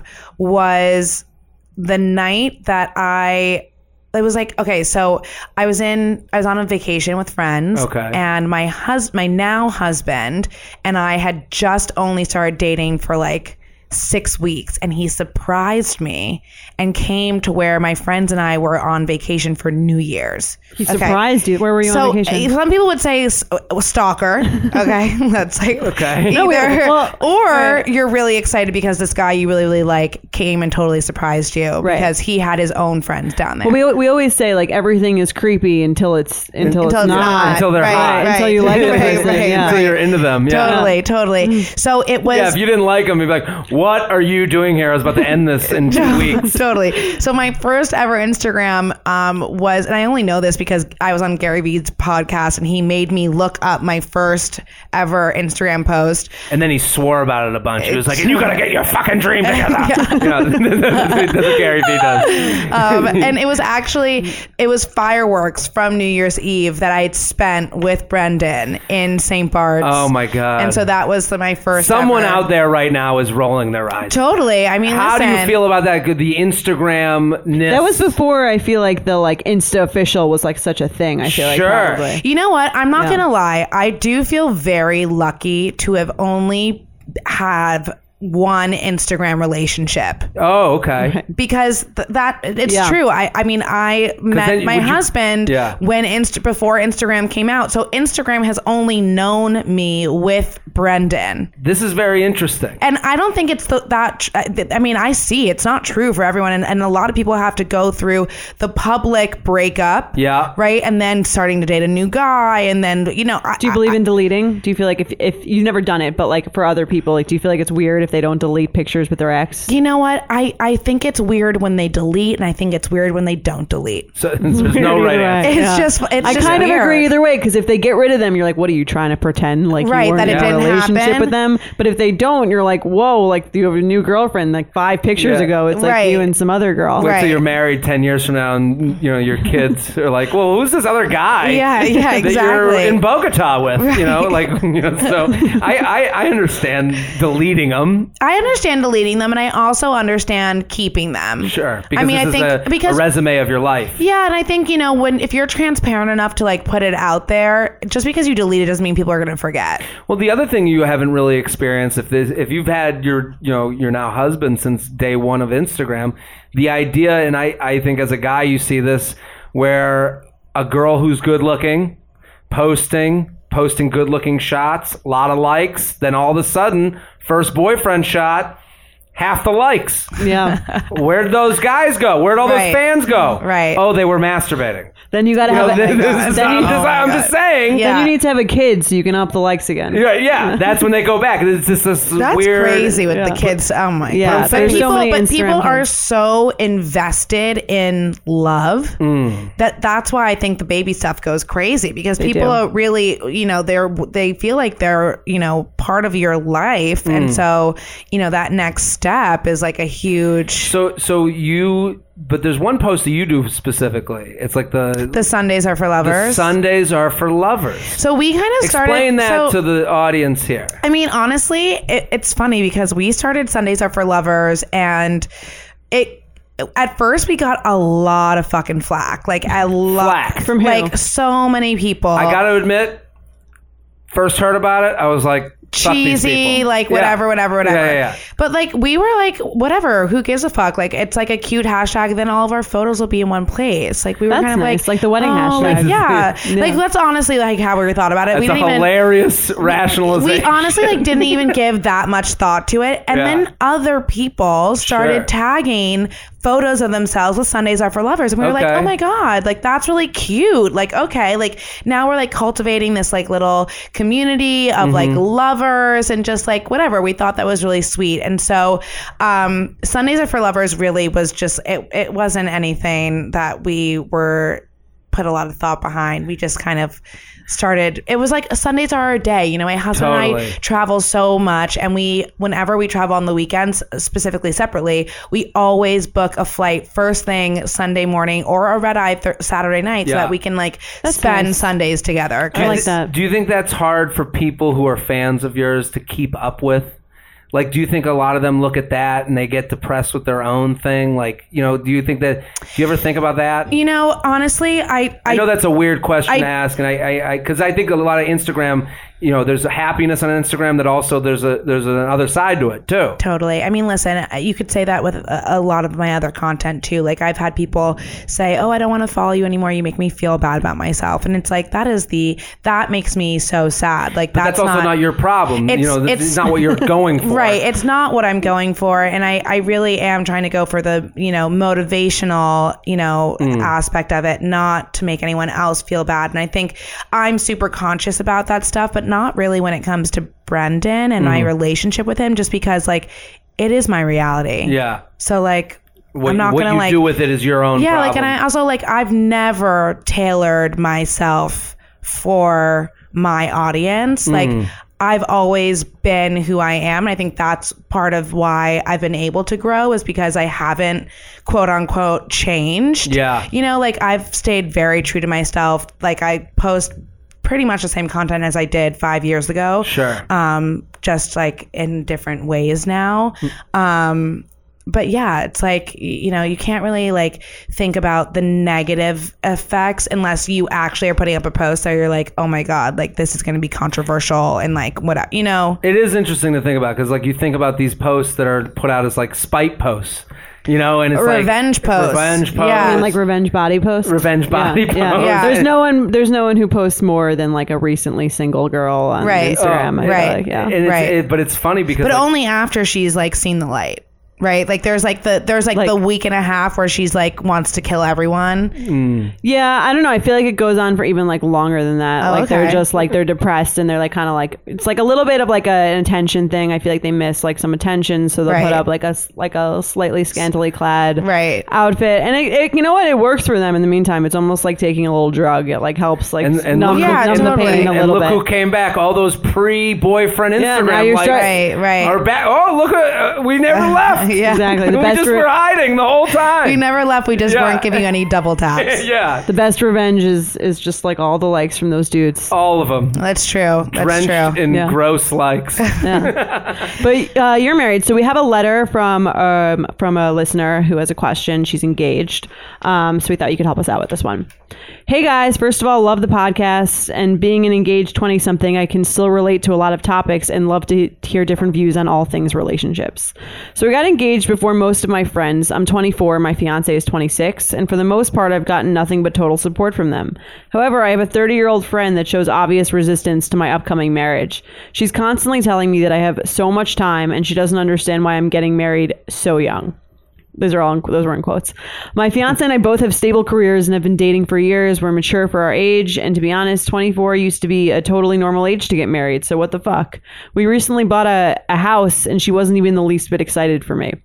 was the night that I, it was like, okay, so I was in, I was on a vacation with friends. Okay. And my hus, my now husband and I had just only started dating for like six weeks, and he surprised me and came to where my friends and I were on vacation for New Year's. He surprised you. Where were you so, on vacation? Some people would say s- uh, stalker. Okay, that's like Okay. either, No, wait, well, or right. you're really excited because this guy you really really like came and totally surprised you Right. because he had his own friends down there. Well, we we always say like everything is creepy until it's until, Until it's, it's not. not. Until they're Right, hot. right. Until you like the Right, person. right, yeah. Until you're into them. Yeah. Totally, totally. So it was. Yeah, if you didn't like them, you'd be like, what are you doing here? I was about to end this in two weeks. Totally. So my first ever Instagram um, was, and I only know this because I was on Gary Vee's podcast and he made me look up my first ever Instagram post. And then he swore about it a bunch. He was like, and you gotta get your fucking dream together. You know, that's what Gary Vee does. Um, and it was actually, it was fireworks from New Year's Eve that I had spent with Brendan in Saint Bart's. Oh my God. And so that was the, my first Someone ever. out there right now is rolling their eyes. Totally. I mean, How do you listen. feel about that? The Instagram-ness? That was before I feel like the like Insta official was like such a thing. I feel Sure. like probably. You know what? I'm not Yeah. going to lie. I do feel very lucky to have only have one Instagram relationship Oh, okay. because th- that it's Yeah. true. I I mean I met then my would you- husband Yeah. when Inst- before Instagram came out. So Instagram has only known me with Brendan. This is very interesting. And I don't think it's the, that, tr- I mean, I see it's not true for everyone. And, and a lot of people have to go through the public breakup. Yeah. Right. And then starting to date a new guy. And then, you know. I, Do you believe in deleting? Do you feel like if if you've never done it, but like for other people, like do you feel like it's weird if they don't delete pictures with their ex? You know what? I, I think it's weird when they delete, and I think it's weird when they don't delete. So there's no right answer. It's Yeah. just, it's I just kind of weird. agree either way because if they get rid of them, you're like, what are you trying to pretend like Right, you weren't that it in a didn't relationship happen. with them? But if they don't, you're like, whoa, like you have a new girlfriend like five pictures Yeah. ago. It's like Right. you and some other girl. Wait Right. till you're married ten years from now, and you know your kids are like, "Well, who's this other guy?" Yeah, yeah, that you're exactly. in Bogota with. You know, like you know. So I, I I understand deleting them. I understand deleting them, and I also understand keeping them. Sure, because I mean, this I is think a, because a resume of your life. yeah, and I think you know when if you're transparent enough to like put it out there, just because you delete it doesn't mean people are going to forget. Well, the other thing you haven't really experienced, if this, if you've had your, you know, your now husband since day one of Instagram, the idea, and I, I think as a guy, you see this where a girl who's good looking, posting, posting good looking shots, a lot of likes, then all of a sudden, first boyfriend shot, half the likes. Yeah. Where'd those guys go? Where'd all Right. those fans go? Right. Oh, they were masturbating. Then you got to You know, have this, a, this is- then, I'm you, just, I'm just saying. Yeah. then you need to have a kid so you can up the likes again. Yeah, yeah, that's when they go back. It's just this That's weird. crazy with Yeah. the kids. Oh my Yeah, god! there's But so people, many but Instagram people are kids. so invested in love that that's why I think the baby stuff goes crazy because They people do. are really, you know, they're they feel like they're, you know, part of your life, and so you know that next step is like a huge. So, so you, but there's one post that you do specifically. It's like the The Sundays are for the lovers. Sundays are for lovers. so we kind of started. Explain that so, to the audience here. I mean, honestly, it, it's funny because we started Sundays Are for Lovers, and it. At first, we got a lot of fucking flack, like a lot, Flack. From who? like so many people. I got to admit, first heard about it, I was like, fuck these cheesy, people. like Yeah. whatever, whatever, whatever. Yeah, yeah, yeah. But like we were like, whatever, who gives a fuck? Like it's like a cute hashtag, then all of our photos will be in one place. Like we were That's kind of nice, like, like the wedding oh, hashtag. Like, yeah. Yeah. Like that's honestly like how we thought about it. That's we a didn't even hilarious we rationalization. honestly like didn't even give that much thought to it. And Yeah. then other people started Sure. tagging photos of themselves with Sundays Are for Lovers. And we were like, Okay. oh my God, like that's really cute. Like, okay, like now we're like cultivating this like little community of like Mm-hmm. lovers and just like whatever. We thought that was really sweet. And so um Sundays Are for Lovers really was just it it wasn't anything that we were put a lot of thought behind. We just kind of started, it was like Sundays are our day. You know, my husband and Totally. I travel so much, and we, whenever we travel on the weekends, specifically separately, we always book a flight first thing Sunday morning or a red eye th- Saturday night so Yeah. that we can like That's spend nice. Sundays together. I like 'Cause- that. Do you think that's hard for people who are fans of yours to keep up with? Like, do you think a lot of them look at that and they get depressed with their own thing? Like, you know, do you think that, do you ever think about that? You know, honestly, I, I, I know that's a weird question I- to ask, and I, I, I, because I think a lot of Instagram, you know, there's a happiness on Instagram that also there's a there's another side to it too. Totally. I mean, listen, you could say that with a, a lot of my other content too. Like I've had people say, "Oh, I don't want to follow you anymore. You make me feel bad about myself." And it's like that is the that makes me so sad. Like But that's, also not, your problem. You It's- know, it's- it's not what you're going for. Right. It's not what I'm going for. And I, I really am trying to go for the, you know, motivational, you know, Mm. aspect of it, not to make anyone else feel bad. And I think I'm super conscious about that stuff, but not really when it comes to Brendan and my relationship with him, just because like it is my reality. Yeah. So like, What, I'm not what gonna you like do with it is your own yeah, problem. like, and I also like I've never tailored myself for my audience. Like I've always been who I am. And I think that's part of why I've been able to grow is because I haven't quote unquote changed. Yeah. You know, like I've stayed very true to myself. Like I post pretty much the same content as I did five years ago. Sure. Um, just like in different ways now. Um, but yeah, it's like, y- you know, you can't really like think about the negative effects unless you actually are putting up a post that you're like, oh my God, like this is going to be controversial and like what, you know? It is interesting to think about because, like, you think about these posts that are put out as like spite posts, you know, and it's like Revenge posts. revenge posts, Yeah. And like revenge body posts. revenge body yeah, posts. yeah. Yeah. There's no one. There's no one who posts more than like a recently single girl on Right. Instagram. Oh, I feel right. like, yeah. And it's, Right. it, but it's funny because But like, only after she's like seen the light. Right. Like there's like the, there's like, Like- the week and a half where she's like wants to kill everyone. Yeah, I don't know. I feel like it goes on for even like longer than that. Oh, like they're okay. just like they're depressed and they're like kind of like it's like a little bit of like a, an attention thing. I feel like they miss like some attention, so they'll Right. put up like a s- like a slightly scantily clad Right. outfit, and it, it, you know what? It works for them. In the meantime, it's almost like taking a little drug. It like helps like and, and numb, look, Yeah, who, numb the totally. pain a and little look bit. who came back. All those pre-boyfriend Yeah, Instagram now you're likes start- Right. Right. are back. Oh, look, at, uh, we never left. Yeah. Exactly. The we best just re- were hiding the whole time. We never left. We just Yeah. weren't giving you any double taps. yeah, the best revenge is is just like all the likes from those dudes. all of them. That's true. That's Drenched true. in Yeah. gross likes. But uh, you're married, so we have a letter from um, from a listener who has a question. She's engaged, um, so we thought you could help us out with this one. Hey guys, first of all, love the podcast, and being an engaged twenty something, I can still relate to a lot of topics and love to hear different views on all things relationships. So we got engaged before most of my friends. I'm twenty-four, my fiance is twenty-six, and for the most part, I've gotten nothing but total support from them. However, I have a thirty-year-old friend that shows obvious resistance to my upcoming marriage. She's constantly telling me that I have so much time, and she doesn't understand why I'm getting married so young. Those are all in, those were in quotes. My fiance and I both have stable careers and have been dating for years. We're mature for our age, and to be honest, twenty-four used to be a totally normal age to get married. So what the fuck? We recently bought a, a house, and she wasn't even the least bit excited for me.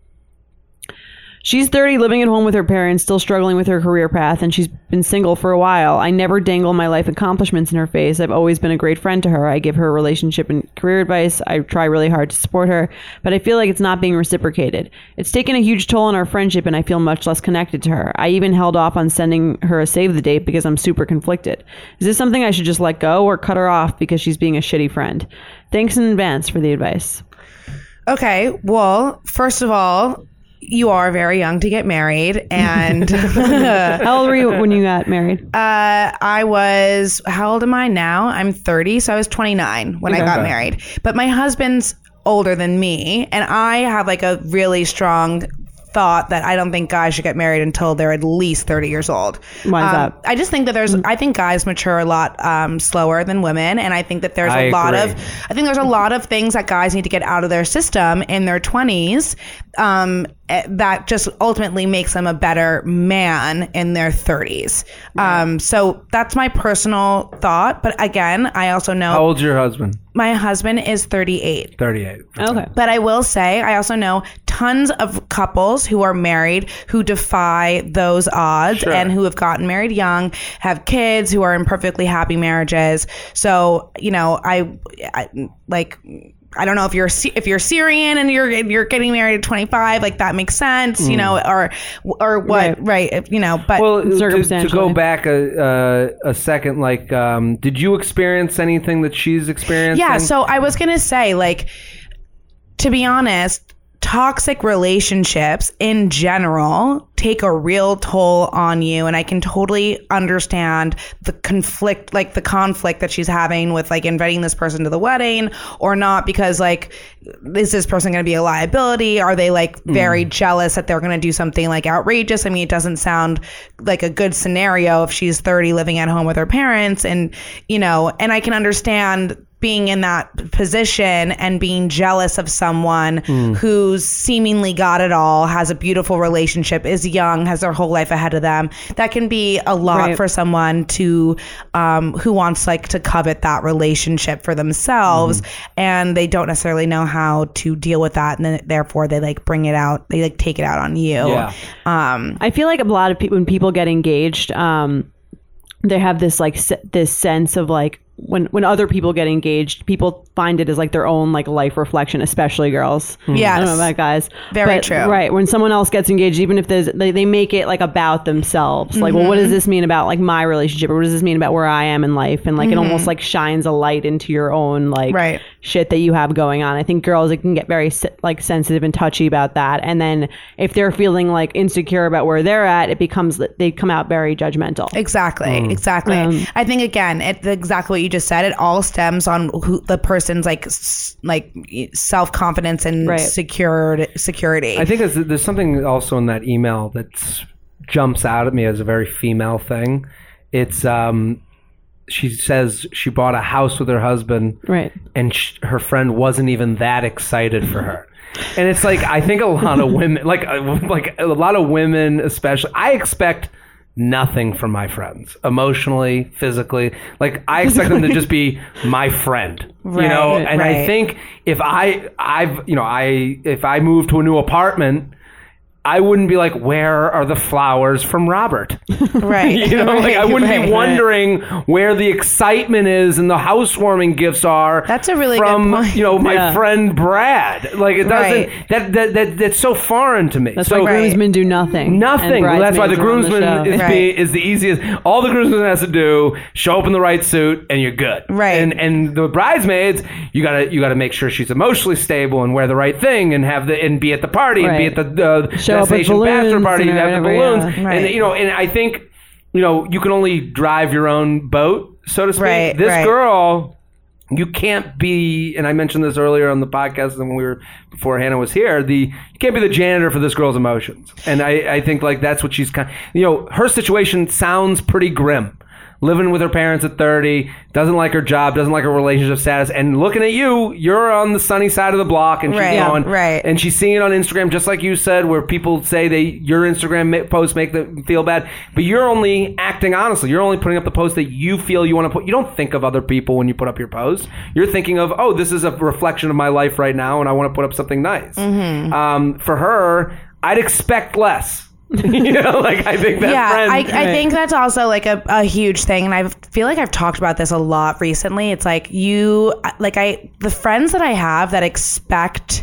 She's thirty, living at home with her parents, still struggling with her career path, and she's been single for a while. I never dangle my life accomplishments in her face. I've always been a great friend to her. I give her relationship and career advice. I try really hard to support her, but I feel like it's not being reciprocated. It's taken a huge toll on our friendship, and I feel much less connected to her. I even held off on sending her a save the date because I'm super conflicted. Is this something I should just let go or cut her off because she's being a shitty friend? Thanks in advance for the advice. Okay, well, first of all, you are very young to get married, and How old were you when you got married? Uh, I was, how old am I now? I'm thirty, so I was twenty-nine when Okay. I got married. But my husband's older than me, and I have like a really strong thought that I don't think guys should get married until they're at least thirty years old. Why is Um, that? I just think that there's, I think guys mature a lot um, slower than women, and I think that there's I a lot agree. of, I think there's a lot of things that guys need to get out of their system in their twenties um, eh, that just ultimately makes them a better man in their thirties. Um, so that's my personal thought. But again, I also know How old's your husband? my husband is thirty-eight. thirty-eight. Okay. But I will say, I also know tons of couples who are married who defy those odds Sure. and who have gotten married young, have kids, who are in perfectly happy marriages. So, you know, I, I like, I don't know if you're if you're Syrian and you're you're getting married at twenty-five, like that makes sense, you know, or or what, Right. right? if- You know, but Well, to, to Circumstantially. go back a, a, a second, like, um, did you experience anything that she's experiencing? yeah. So I was gonna say, like, to be honest, toxic relationships in general take a real toll on you, and I can totally understand the conflict, like the conflict that she's having with like inviting this person to the wedding or not, because like, is this person going to be a liability? Are they like very jealous that they're going to do something like outrageous? I mean, it doesn't sound like a good scenario if she's thirty living at home with her parents, and you know, and I can understand being in that position and being jealous of someone who's seemingly got it all, has a beautiful relationship, is young, has their whole life ahead of them. That can be a lot Right. for someone to um, who wants like to covet that relationship for themselves, and they don't necessarily know how to deal with that, and then therefore they like bring it out, they like take it out on you. Yeah. Um, I feel like a lot of people, when people get engaged, um, they have this like se- this sense of like when when other people get engaged, people find it as like their own like life reflection, especially girls. Yes. I don't know about guys. Very But, true. Right. When someone else gets engaged, even if there's they, they make it like about themselves. Like, well, what does this mean about like my relationship, or what does this mean about where I am in life? And like it almost like shines a light into your own like Right. shit that you have going on. I think girls, it can get very se- like sensitive and touchy about that. And then if they're feeling like insecure about where they're at, it becomes they come out very judgmental. Exactly. Exactly. Um, I think again, it exactly what you just said. It all stems on who the person's like, s- like self confidence and Right. secured security. I think there's, there's something also in that email that jumps out at me as a very female thing. It's um, she says she bought a house with her husband, Right. and sh- her friend wasn't even that excited for her. And it's like, I think a lot of women, like uh, like a lot of women, especially, I expect nothing from my friends, emotionally, physically. Like I expect them to just be my friend, you know. Right, And I right. think if I, I've, you know, I if I move to a new apartment, I wouldn't be like, where are the flowers from Robert? right. You know, like I wouldn't Right. be wondering where the excitement is and the housewarming gifts are. That's a really good from point. you know my Yeah. friend Brad. Like it doesn't Right. that, that that that's so foreign to me. That's so why groomsmen do nothing. nothing. And Well, that's why the bridesmaids are on groomsman the is show. the is the easiest. All the groomsman has to do show up in the right suit and you're good. Right. And and the bridesmaids, you gotta you gotta make sure she's emotionally stable and wear the right thing and have the and be at the party and be Right. at the uh, Show up with destination balloons bachelor party and and have the whatever, balloons. yeah. Right. And you know, and I think, you know, you can only drive your own boat, so to speak. Right, This right. girl you can't be, and I mentioned this earlier on the podcast when we were, before Hannah was here, the, you can't be the janitor for this girl's emotions. And I, I think like that's what she's kind of, you know, her situation sounds pretty grim. Living with her parents at thirty, doesn't like her job, doesn't like her relationship status, and looking at you, you're on the sunny side of the block, and she's Right, going, right. and she's seeing it on Instagram, just like you said, where people say they your Instagram ma- posts make them feel bad, but you're only acting honestly. You're only putting up the post that you feel you want to put. You don't think of other people when you put up your post. You're thinking of, oh, this is a reflection of my life right now, and I want to put up something nice. Mm-hmm. Um, for her, I'd expect less. You know, like I think that yeah, friend, I, I think that's also like a, a huge thing, and I feel like I've talked about this a lot recently. It's like you, like I, the friends that I have that expect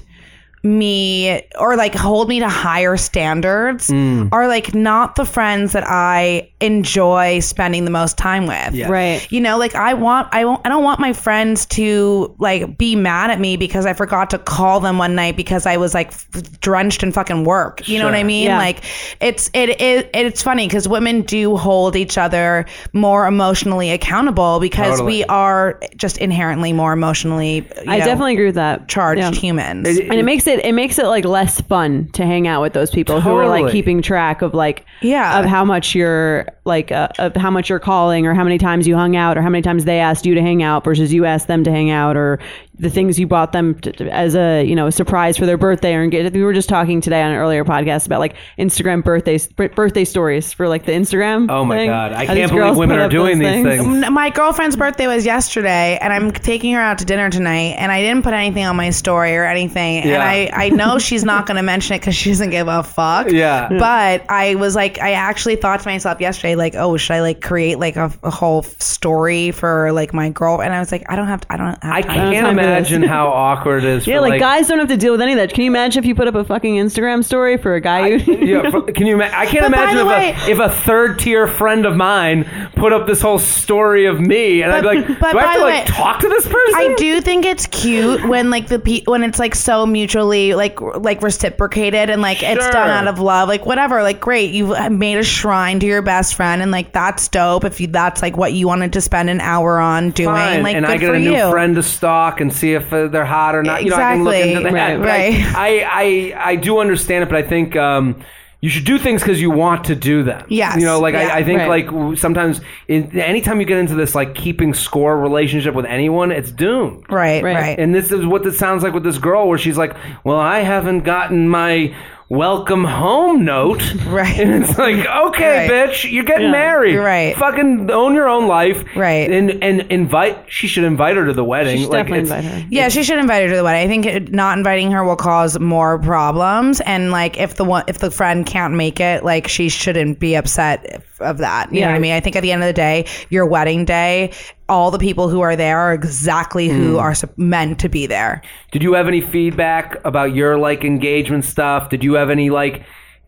me or like hold me to higher standards Mm. are like not the friends that I enjoy spending the most time with. Yeah. Right. You know, like I want, I won't, I don't want my friends to like be mad at me because I forgot to call them one night because I was like f- drenched in fucking work. You know what I Sure. mean? Yeah. Like it's, it, it, it's funny because women do hold each other more emotionally accountable because Totally. we are just inherently more emotionally, you I know, definitely agree with that. charged Yeah. humans. It- And it makes it it makes it like less fun to hang out with those people who are like Totally. keeping track of like Yeah. of how much you're like uh, of how much you're calling or how many times you hung out or how many times they asked you to hang out versus you asked them to hang out or the things you bought them to, to- as a you know a surprise for their birthday or engage- we were just talking today on an earlier podcast about like Instagram birthdays b- birthday stories for like the Instagram. Oh my thing. God. I How can't these believe girls women put are up doing those these things. N- My girlfriend's birthday was yesterday, and I'm taking her out to dinner tonight, and I didn't put anything on my story or anything. And Yeah. I, I know she's not going to mention it because she doesn't give a fuck. Yeah. But I was like, I actually thought to myself yesterday, like, oh, should I like create like a, a whole story for like my girl? And I was like, I don't have, to, I don't. Have I time. can't time for this. imagine how awkward it is. Yeah, for, like, like guys don't have to deal with any of that. Can you imagine if you put up a fucking Instagram story for a guy who Yeah, for- can you? ima- I can't But by imagine the if, way- a, if a third tier friend of mine put up this whole story of me, and I'd be like, but do I by have to the like way, talk to this person? I do think it's cute when like the pe- when it's like so mutually like like reciprocated and like it's Sure. done out of love, like whatever, like great, you've made a shrine to your best friend and like that's dope if you that's like what you wanted to spend an hour on doing. Fine. Like and good I get for a new you. friend to stalk and see if uh, they're hot or not. You know, I can look Exactly. into that. Right, But right. I, I, I do understand it, but I think um, you should do things because you want to do them. Yes. You know, like Yeah. I, I think Right. like w- sometimes in, anytime you get into this like keeping score relationship with anyone, it's doomed. Right, Right. right. And this is what this sounds like with this girl, where she's like, "Well, I haven't gotten my welcome home note." Right. And it's like, okay, Right. bitch, you're getting Yeah. married. You're right. Fucking own your own life. Right. And and invite. She should invite her to the wedding. She should like, definitely it's- invite her. Yeah, she should invite her to the wedding. I think it, not inviting her will cause more problems. And like, if the one, if the friend can't make it, like she shouldn't be upset if, of that. You know Yeah. what I mean? I think at the end of the day, your wedding day, all the people who are there are exactly who are sup- meant to be there. Did you have any feedback about your like engagement stuff? Did you have any like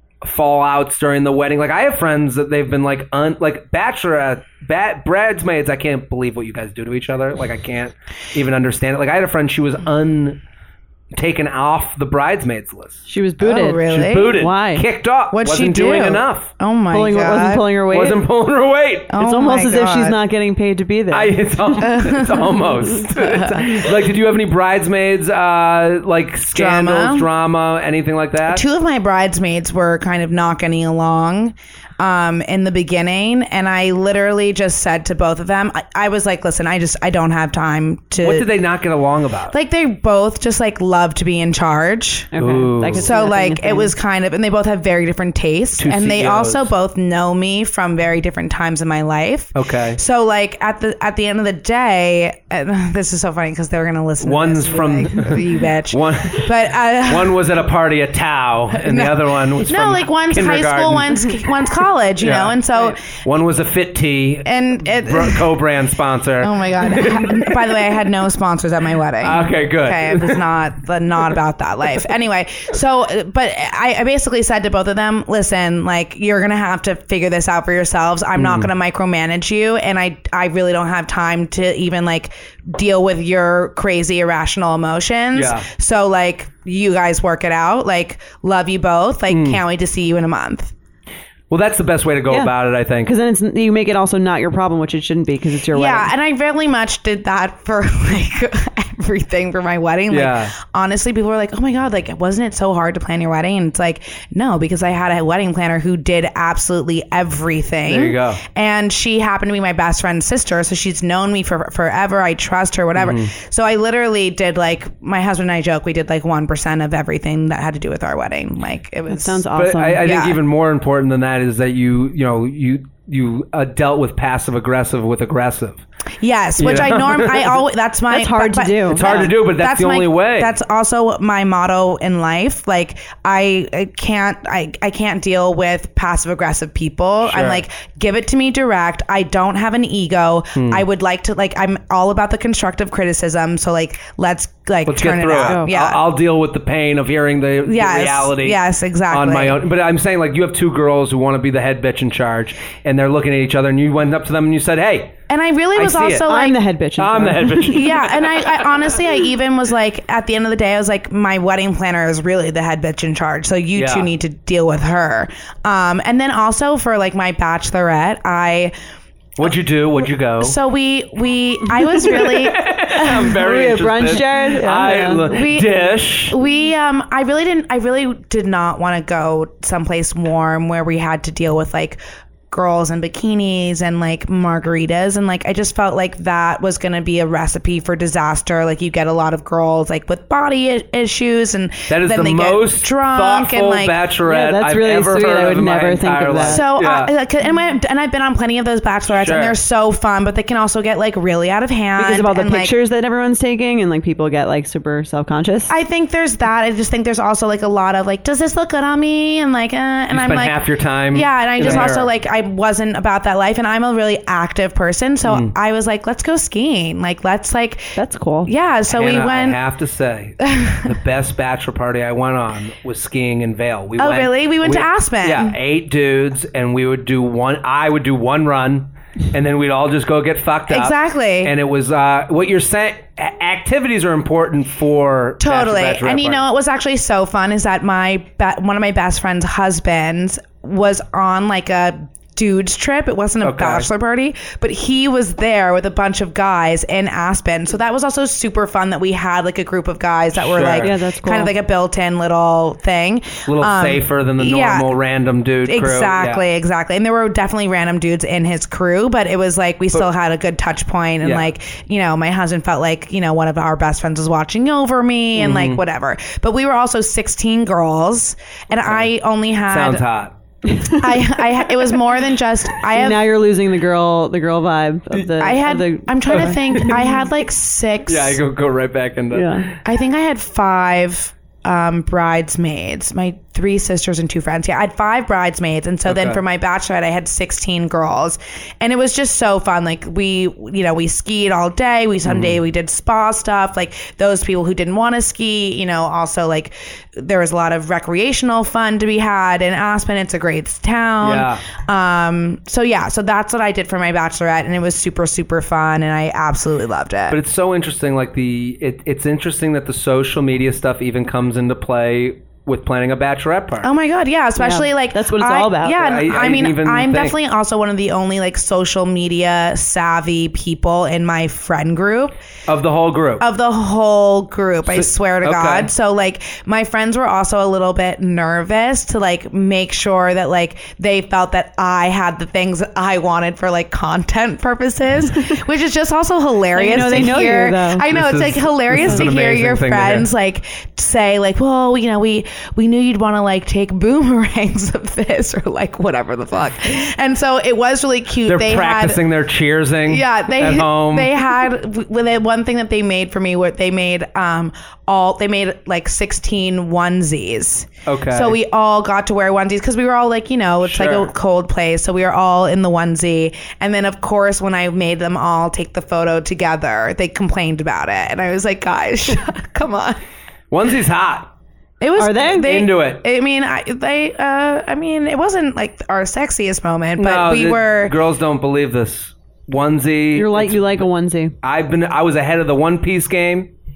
fallouts during the wedding? Like I have friends that they've been like un like bachelorette, bat, bridesmaids. I can't believe what you guys do to each other. Like I can't even understand it. Like I had a friend, she was un taken off the bridesmaids list. she was booted. Oh, really? She was booted. Why? Kicked off. What'd Wasn't she do? doing enough. Oh my Pulling, god! wasn't pulling her weight. Wasn't pulling her weight. Oh it's almost my as if she's God. not getting paid to be there. I, it's, al- it's almost It's- like. Did you have any bridesmaids uh, like scandals, drama, anything like that? Two of my bridesmaids were kind of not getting along um, in the beginning, and I literally just said to both of them, I, I was like, "Listen, I just I don't have time to." What did they not get along about? Like they both just like love to be in charge. okay. Ooh. I could see So that being like a it thing. was kind of, and they both have very different tastes, Two and they C E Os. also both know me from very different times in my life. Okay. So like at the at the end of the day, and this is so funny because they're gonna listen. One's to this and be from- like, you bitch. One But uh, one was at a party at Tao, and the other one was no, from like one's high kindergarten. school, one's one's college, you Yeah. know, and so One was a Fit Tea and it. bro- co-brand sponsor. Oh my god! By the way, I had no sponsors at my wedding. Okay, good. Okay, it was not the not about that life. Anyway, so but I, I basically said to both of them, listen, like you're gonna have to figure this out for yourselves. I'm not gonna micromanage you, and I I really don't have time to even like deal with your crazy irrational emotions. Yeah. So like you guys work it out. Like love you both. Like can't wait to see you in a month. Well, that's the best way to go Yeah. about it, I think. Because then it's, you make it also not your problem, which it shouldn't be because it's your Yeah, wedding. and I really much did that for like everything for my wedding. Like, Yeah. honestly, people were like, "Oh my god, like wasn't it so hard to plan your wedding?" And it's like, no, because I had a wedding planner who did absolutely everything. There you go. And she happened to be my best friend's sister, so she's known me for forever. I trust her, whatever. Mm-hmm. So I literally did like my husband and I joke we did like one percent of everything that had to do with our wedding. Like it was. That sounds But awesome. I, I think Yeah. even more important than that is that you, you know, you you uh, dealt with passive aggressive with aggressive. Yes, which Yeah. I norm I always that's my That's hard but- to do. It's hard to do, but that's, the my- only way. That's also my motto in life. Like I, I can't I, I can't deal with passive aggressive people. Sure. I'm like, give it to me direct. I don't have an ego. Hmm. I would like to like I'm all about the constructive criticism. So like let's like Let's turn get through it it. up. Yeah. I'll, I'll deal with the pain of hearing the, the Yes. reality. Yes, exactly. On my own. But I'm saying, like, you have two girls who want to be the head bitch in charge, and they're looking at each other, and you went up to them and you said, "Hey, and I really I was see it. also like I'm the head bitch. in I'm the charge. head bitch." yeah, and I, I honestly, I even was like, at the end of the day, I was like, my wedding planner is really the head bitch in charge, so you Yeah. two need to deal with her. Um, and then also for like my bachelorette, I What'd you do? What'd you go? so we we I was really I'm very Were you at interested. brunch, Jared? Yeah, I yeah. lo- We- dish. we um I really didn't I really did not want to go someplace warm where we had to deal with like girls in bikinis and like margaritas, and like I just felt like that was going to be a recipe for disaster. Like you get a lot of girls like with body I- issues, and That is then the they most get drunk thoughtful and like bachelorette Yeah, that's I've really ever sweet. heard I of would in my never think entire of that. life. so Yeah. uh, like, and, my, and I've been on plenty of those bachelorettes, Sure. and they're so fun, but they can also get like really out of hand Because of all the and, like, pictures that everyone's taking and like people get like super self-conscious. I think there's that. I just think there's also like a lot of like, does this look good on me? And like, uh, and You I'm spend like, half your time yeah. And I in just the also mirror. like, I wasn't about that life, and I'm a really active person, so Mm. I was like, let's go skiing. Like, let's like, That's cool. yeah. So Hannah, we went. I have to say, the best bachelor party I went on was skiing in Vail. We Oh, went, really? We went to Aspen. Yeah, eight dudes, and we would do one. I would do one run, and then we'd all just go get fucked up. Exactly. And it was uh, what you're saying. a- Activities are important for Totally. bachelor, bachelorette And you know parties. what was actually so fun is that my be- one of my best friend's husbands was on like a dude's trip. It wasn't a Okay. bachelor party, but he was there with a bunch of guys in Aspen. So that was also super fun that we had like a group of guys that were Sure. like Yeah, that's kind of cool. like a built-in little thing. A little Um, safer than the yeah. normal random dude crew. Exactly, Yeah. exactly. And there were definitely random dudes in his crew, but it was like we still had a good touch point, and Yeah. like, you know, my husband felt like, you know, one of our best friends was watching over me and Mm-hmm. like whatever. But we were also sixteen girls, and I only had Sounds hot. I, I it was more than just I have now you're losing the girl, the girl vibe of the. I had of the, I'm trying to think. I had like six Yeah, I go go right back into. Yeah. I think I had five um, bridesmaids, my three sisters and two friends. Yeah, I had five bridesmaids. And so then Okay. for my bachelorette, I had sixteen girls. And it was just so fun. Like we, you know, we skied all day. We some Mm-hmm. day we did spa stuff. Like those people who didn't want to ski, you know, also like there was a lot of recreational fun to be had in Aspen. It's a great town. Yeah. Um, so yeah, so that's what I did for my bachelorette, and it was super, super fun, and I absolutely loved it. But it's so interesting. Like the, it, it's interesting that the social media stuff even comes into play with planning a bachelorette party. Oh my god, yeah, especially Yeah, like that's what it's I- all about. Yeah, and I- I, I mean, even I'm think- definitely also one of the only like social media savvy people in my friend group Of the whole group. of the whole group. I So- swear to okay. God. So like my friends were also a little bit nervous to like make sure that like they felt that I had the things that I wanted for like content purposes, which is just also hilarious. know to they know you, hear. though. I know This it's is- like hilarious this is to an hear amazing your thing to hear. friends like say like, well, you know, we we knew you'd want to like take boomerangs of this or like whatever the fuck. And so it was really cute. They're they practicing had, their cheersing. yeah, they at home. they had with it, one thing that they made for me. What they made um all they made like sixteen onesies. Okay. So we all got to wear onesies because we were all like, you know, it's Sure. like a cold place, so we were all in the onesie. And then of course when I made them all take the photo together, they complained about it, and I was like, guys, come on. Onesie's hot. It was Are they? Into it. I mean, I they uh I mean, it wasn't like our sexiest moment, but No, we the- were Girls don't believe this. Onesie. You're like you like a onesie. I've been. I was ahead of the One Piece game.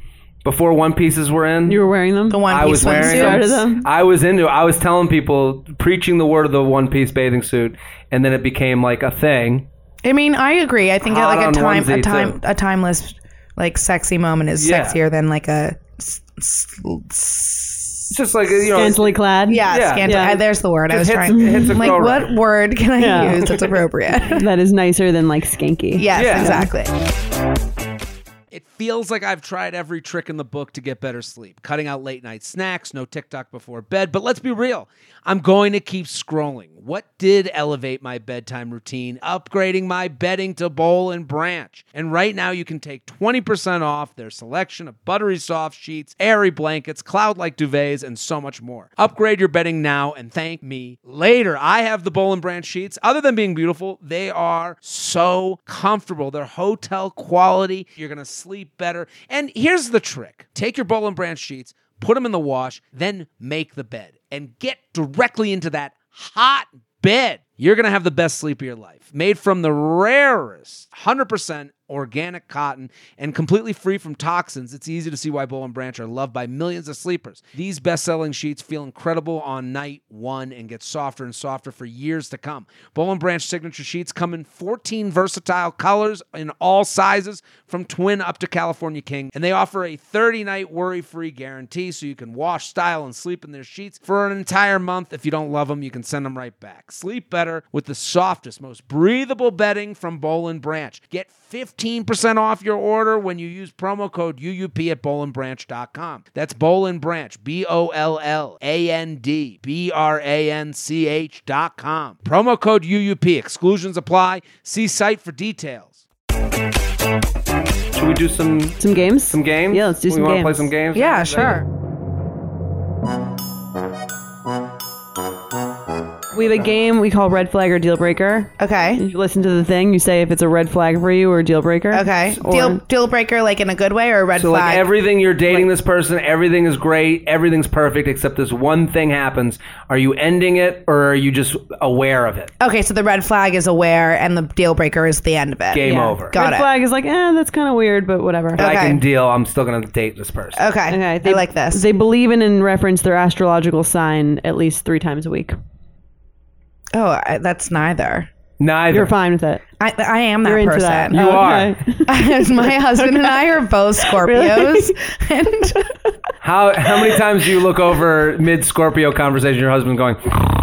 before One Pieces were in. You were wearing them? The One I Piece was wearing swimsuit. Started them. them? I was into it. I was telling people, preaching the word of the One Piece bathing suit, and then it became like a thing. I mean, I agree. I think Hot like a on time, a onesie, time, too. a timeless, like sexy moment is Yeah. sexier than like a. s- s- It's just like, you know. Scantily clad? Yeah, Yeah. scantily. Yeah. uh, there's the word. I was Just hits- trying. hits a I'm like, girl what right. word can I Yeah. use that's appropriate? That is nicer than like skanky. Yes, Yeah. exactly. It feels like I've tried every trick in the book to get better sleep. Cutting out late night snacks, no TikTok before bed. But let's be real. I'm going to keep scrolling. What did elevate my bedtime routine? Upgrading my bedding to Bowl and Branch. And right now you can take twenty percent off their selection of buttery soft sheets, airy blankets, cloud-like duvets, and so much more. Upgrade your bedding now and thank me later. I have the Bowl and Branch sheets. Other than being beautiful, they are so comfortable. They're hotel quality. You're going to sleep better. And here's the trick. Take your Bowl and Branch sheets, put them in the wash, then make the bed and get directly into that hot bed. You're going to have the best sleep of your life. Made from the rarest one hundred percent organic cotton and completely free from toxins, it's easy to see why Bowl and Branch are loved by millions of sleepers. These best-selling sheets feel incredible on night one and get softer and softer for years to come. Bowl and Branch signature sheets come in fourteen versatile colors in all sizes, from twin up to California King, and they offer a thirty-night worry-free guarantee, so you can wash, style, and sleep in their sheets for an entire month. If you don't love them, you can send them right back. Sleep better with the softest, most breathable bedding from Bowl and Branch. Get fifteen percent off your order when you use promo code U U P at bowl and branch dot com. That's Bowl and Branch, B O L L A N D B R A N C H dot com. Promo code U U P. Exclusions apply. See site for details. Should we do some Some games? some games? Yeah, let's do we some wanna games. play some games? Yeah, sure. We have a game we call Red Flag or Deal Breaker. Okay. If you listen to the thing, you say if it's a red flag for you or a deal breaker. Okay. Or- Deal deal breaker, like in a good way or a red So flag? like everything, you're dating this person, everything is great, everything's perfect, except this one thing happens. Are you ending it or are you just aware of it? Okay, so the red flag is aware, and the deal breaker is the end of it. Game Yeah. over. Got red it. flag is like, eh, that's kind of weird, but whatever. But I Okay. can deal. I'm still gonna date this person. Okay. Okay, I like this. They believe in and reference their astrological sign at least three times a week. oh, I, that's neither. Neither. You're fine with it. I, I am that You're into person. that. You Oh, are. okay. My husband and I are both Scorpios. and How how many times do you look over mid Scorpio conversation, your husband going,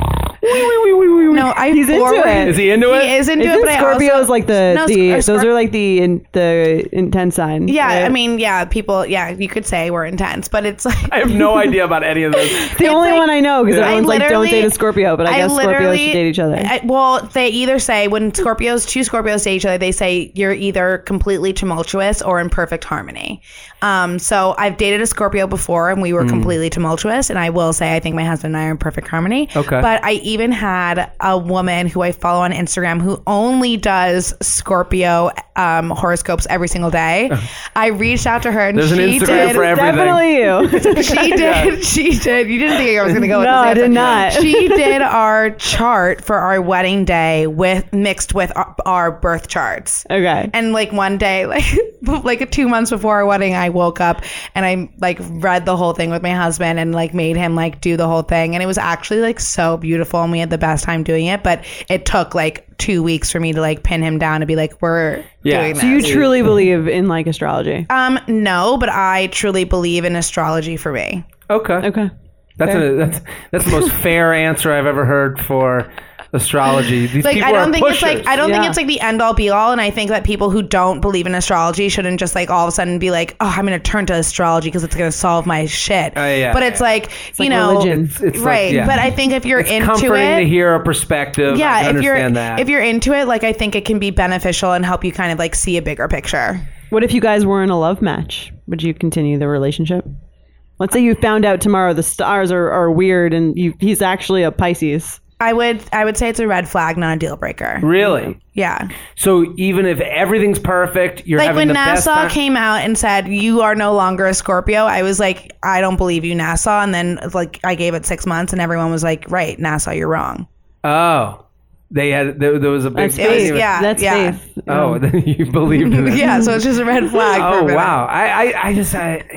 no, I He's into forward. it. is he into it? He is into it, Isn't but I Scorpio also is like the, No, the Sc- those Scorp- are like the in, the intense sign. Yeah, right? I mean, yeah, people. Yeah, you could say we're intense, but it's like I have no idea about any of this. the only like- one I know because I everyone's like, don't literally- date a Scorpio, but I, guess Scorpios literally- should date each other. I- well, they either say when Scorpios, two Scorpios date each other, they say you're either completely tumultuous or in perfect harmony. Um, so I've dated a Scorpio before, and we were completely tumultuous. And I will say, I think my husband and I are in perfect harmony. Okay. But I even had a woman who I follow on Instagram who only does Scorpio um, horoscopes every single day. I reached out to her, and There's an she Instagram did. for everything. Definitely you. She did. She did. You didn't think I was going to go with No, this I answer. did not. She did our chart for our wedding day with mixed with our, our birth charts. Okay. And like one day, like like two months before our wedding, I woke up and I like read the whole thing with my husband and like made him like do the whole thing. And it was actually like so beautiful, and we had the best time doing it. But it took like two weeks for me to like pin him down and be like, we're Yeah. doing So this. So you truly believe in like astrology? um, no, but I truly believe in astrology for me. Okay. Okay. That's a, that's that's the most fair answer I've ever heard for astrology. These Like people I don't are think pushers. it's like I don't think Yeah. it's like the end all be all, and I think that people who don't believe in astrology shouldn't just like all of a sudden be like, oh, I'm going to turn to astrology because it's going to solve my shit. Uh, yeah, but it's yeah. like you like know, religion. It's- it's like- right? yeah. But I think if you're It's into comforting it, to hear a perspective. I yeah, can if you're understand that. if you're into it, like I think it can be beneficial and help you kind of like see a bigger picture. What if you guys were in a love match? Would you continue the relationship? Let's say you found out tomorrow the stars are, are weird and you, he's actually a Pisces. I would I would say it's a red flag, not a deal breaker. Really? Yeah. So even if everything's perfect, you're Like having when the best NASA time? came out and said you are no longer a Scorpio, I was like, I don't believe you, NASA. And then like I gave it six months, and everyone was like, right, NASA, you're wrong. Oh, they had there, there was a big. That's It was- faith. yeah, That's yeah. faith. Oh, then you believed in it. Yeah, so it's just a red flag. for a Oh minute. wow! I, I, I just I,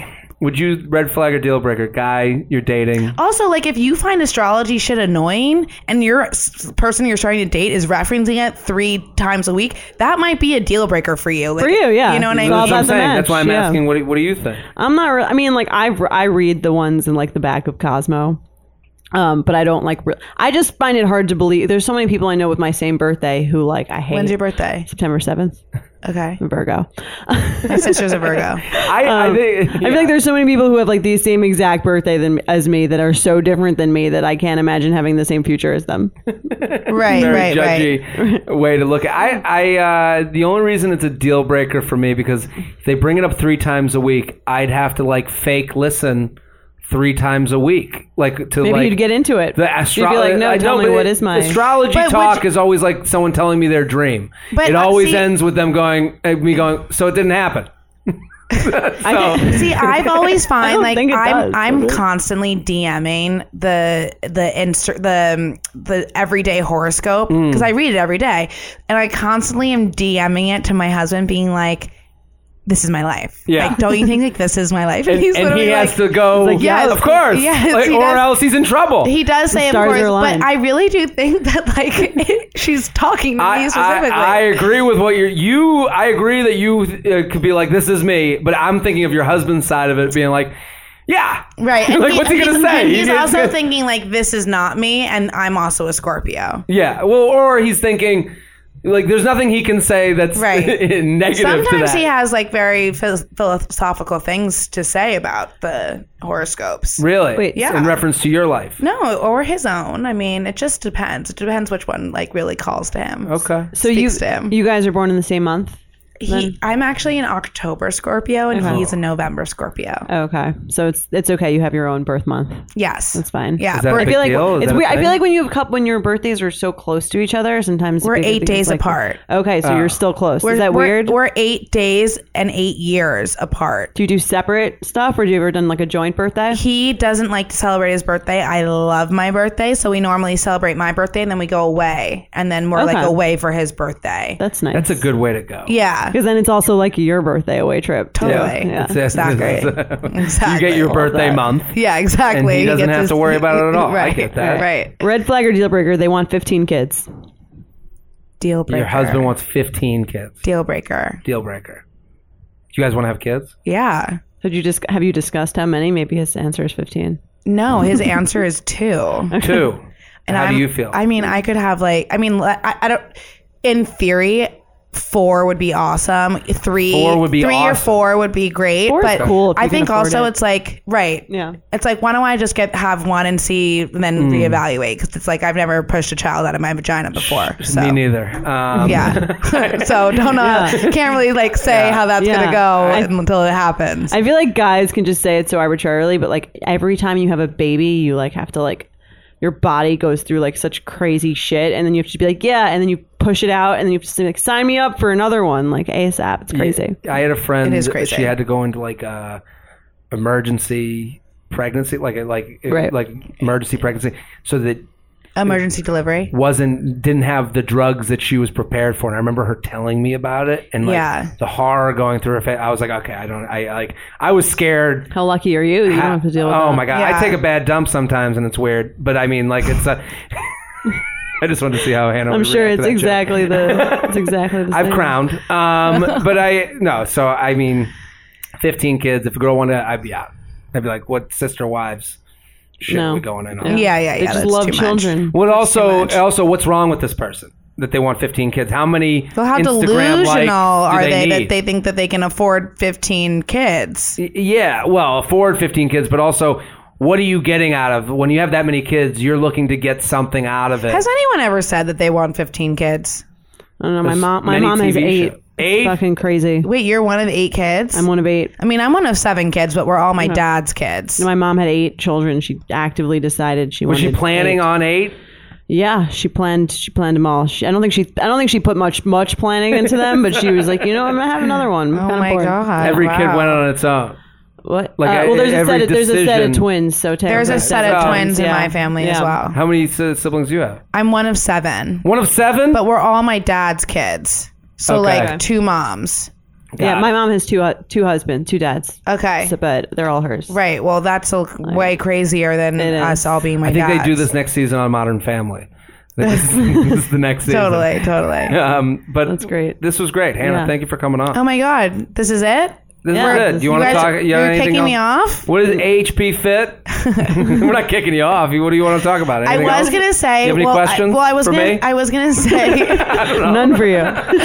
Would you red flag or deal breaker? Guy you're dating. Also, like, if you find astrology shit annoying and your s- person you're starting to date is referencing it three times a week, that might be a deal breaker for you. Like, For you, yeah. You know what I It's mean? all That's what I'm about the saying. match, That's why I'm yeah. asking. What do, what do you think? I'm not. Re- I mean, like I I read the ones in like the back of Cosmo, um, but I don't like. Re- I just find it hard to believe. There's so many people I know with my same birthday who like I hate. When's your birthday? September seventh. Okay. I'm Virgo. My sister's a Virgo. I, Um, I, think, I feel like there's so many people who have like the same exact birthday than as me that are so different than me that I can't imagine having the same future as them. Right, very right, right. judgy way to look at. I, I, uh, the only reason it's a deal breaker for me because if they bring it up three times a week, I'd have to like fake listen three times a week, like to Maybe like you'd get into it. the You'd astrology. be like, no, tell me what is my astrology But talk which- is always like someone telling me their dream. But, it uh, always see- ends with them going, uh, me going, so it didn't happen. so See, I've always find don't like think it I'm does, I'm does it? constantly DMing the the insert the the everyday horoscope because I read it every day, and I constantly am DMing it to my husband, being like, "This is my life. Yeah. Like, don't you think like this is my life?" and, he's and he literally has like, to go. like, yes, of course, yes, Like, he or does. else he's in trouble. He does say, of stars course, are aligned. but I really do think that like she's talking to me I, specifically. I, I agree with what you're. You, I agree that you uh, could be like, "This is me," but I'm thinking of your husband's side of it, being like, "Yeah, Right. And like, what's he gonna say? and He He's gets also good- thinking like, this is not me, and I'm also a Scorpio. yeah." Well, or he's thinking, like, there's nothing he can say that's Right. negative to Sometimes that. he has like very phil- philosophical things to say about the horoscopes. Really? Wait, Yeah. In reference to your life. No, or his own. I mean, it just depends. It depends which one like really calls to him. Okay. So you Speaks to him. you guys are born in the same month? He, I'm actually an October Scorpio, and Okay. he's a November Scorpio. Oh, okay, so it's it's okay. You have your own birth month. Yes, That's fine. Yeah, Is that a we're, big I feel like deal? Is it's that a weird. I thing? feel like when you have couple, when your birthdays are so close to each other, sometimes We're it eight becomes days like- apart. Okay, so Oh. you're still close. we're Is that we're- weird? We're eight days and eight years apart. Do you do separate stuff, or do you ever done like a joint birthday? He doesn't like to celebrate his birthday. I love my birthday, so we normally celebrate my birthday and then we go away, and then we're like Okay. away for his birthday. That's nice. That's a good way to go. Yeah, because then it's also like your birthday away trip. too. Totally. Yeah. It's- it's- Exactly. it's- Exactly. You get your Love birthday that. month. yeah, exactly. And he doesn't gets have his- to worry about it at all. I Right, get that. Right. Red flag or deal breaker? They want fifteen kids. Deal breaker. Your husband wants fifteen kids. deal breaker. Deal breaker. Do you guys want to have kids? Yeah. Did you just have you discussed how many? Maybe his answer is fifteen. No, his answer is two. Two. And How I'm- do you feel? I mean, I could have like, I mean, I, I don't. In theory, four would be awesome. Three, Four would be three or awesome. four would be great. Four is but cool if you I can think afford also it. it's like right. Yeah. It's like, why don't I just get have one and see, and then Hmm. reevaluate? Because it's like I've never pushed a child out of my vagina before. So. Me neither. Um, Yeah. So don't know. Can't really like say how that's Yeah. gonna go I- until it happens. I feel like guys can just say it so arbitrarily, but like every time you have a baby, you like have to like your body goes through like such crazy shit, and then you have to be like, yeah, and then you push it out, and then you have to say, like sign me up for another one, like ASAP. It's crazy. I had a friend. It is crazy. She had to go into like a emergency pregnancy, like a, like Right. like emergency pregnancy, so that Emergency delivery. wasn't didn't have the drugs that she was prepared for. And I remember her telling me about it, and like Yeah. the horror going through her face. I was like, okay, I don't. I like. I was scared. How lucky are you? You don't have to deal with oh that. my god! Yeah. I take a bad dump sometimes, and it's weird. But I mean, like it's. A, I just wanted to see how Hannah. I'm would sure react it's to that joke. exactly the it's exactly the I've same. crowned, um, but I no. So I mean, fifteen kids. If a girl wanted, I'd be out. I'd be like, "What sister wives shit No. we going in on?" Yeah, yeah, yeah. They just that's love too much. children. What also much. also what's wrong with this person that they want fifteen kids? How many? Well, how Instagram delusional likes do are they, need? that they think that they can afford fifteen kids? Y- Yeah, well, afford fifteen kids, but also, what are you getting out of when you have that many kids? You're looking to get something out of it. Has anyone ever said that they want fifteen kids? I don't know. My There's mom. My many mom has T V eight. shows. Eight? Fucking crazy. Wait, you're one of eight kids? I'm one of eight. I mean, I'm one of seven kids, but we're all my dad's kids. My mom had eight children. She actively decided she Was she wanted planning eight. on eight? Yeah, she planned. She planned them all. She, I don't think she. I don't think she put much much planning into them, but she was like, you know, I'm gonna have another one. I'm Oh kinda my bored. god! Every kid wow. went on its own. What? Like, Uh, well, there's a every set. Of, there's a set of decision- twins. So There's a set of Oh, twins in yeah. my family as Yeah. well. How many si- siblings do you have? I'm one of seven, One of seven. but we're all my dad's kids. So Okay. like two moms. Yeah, Got my it. mom has two uh, two husbands, two dads. Okay. So, but they're all hers. Right. Well, that's a, way crazier than It is. us all being my I think dads. they do this next season on Modern Family. This is, this is the next season. Totally, totally. Um, but That's great. This was great, Hannah. Yeah. Thank you for coming on. Oh my God. This is it? This Yeah, is it. this- Do you want to guys- talk? You you're have anything kicking me else? off? What is A H P Fit? We're not kicking you off. What do you want to talk about? I Anything was else? gonna say. You have any well, questions I, well, I was for gonna. me? I was gonna say. None for you.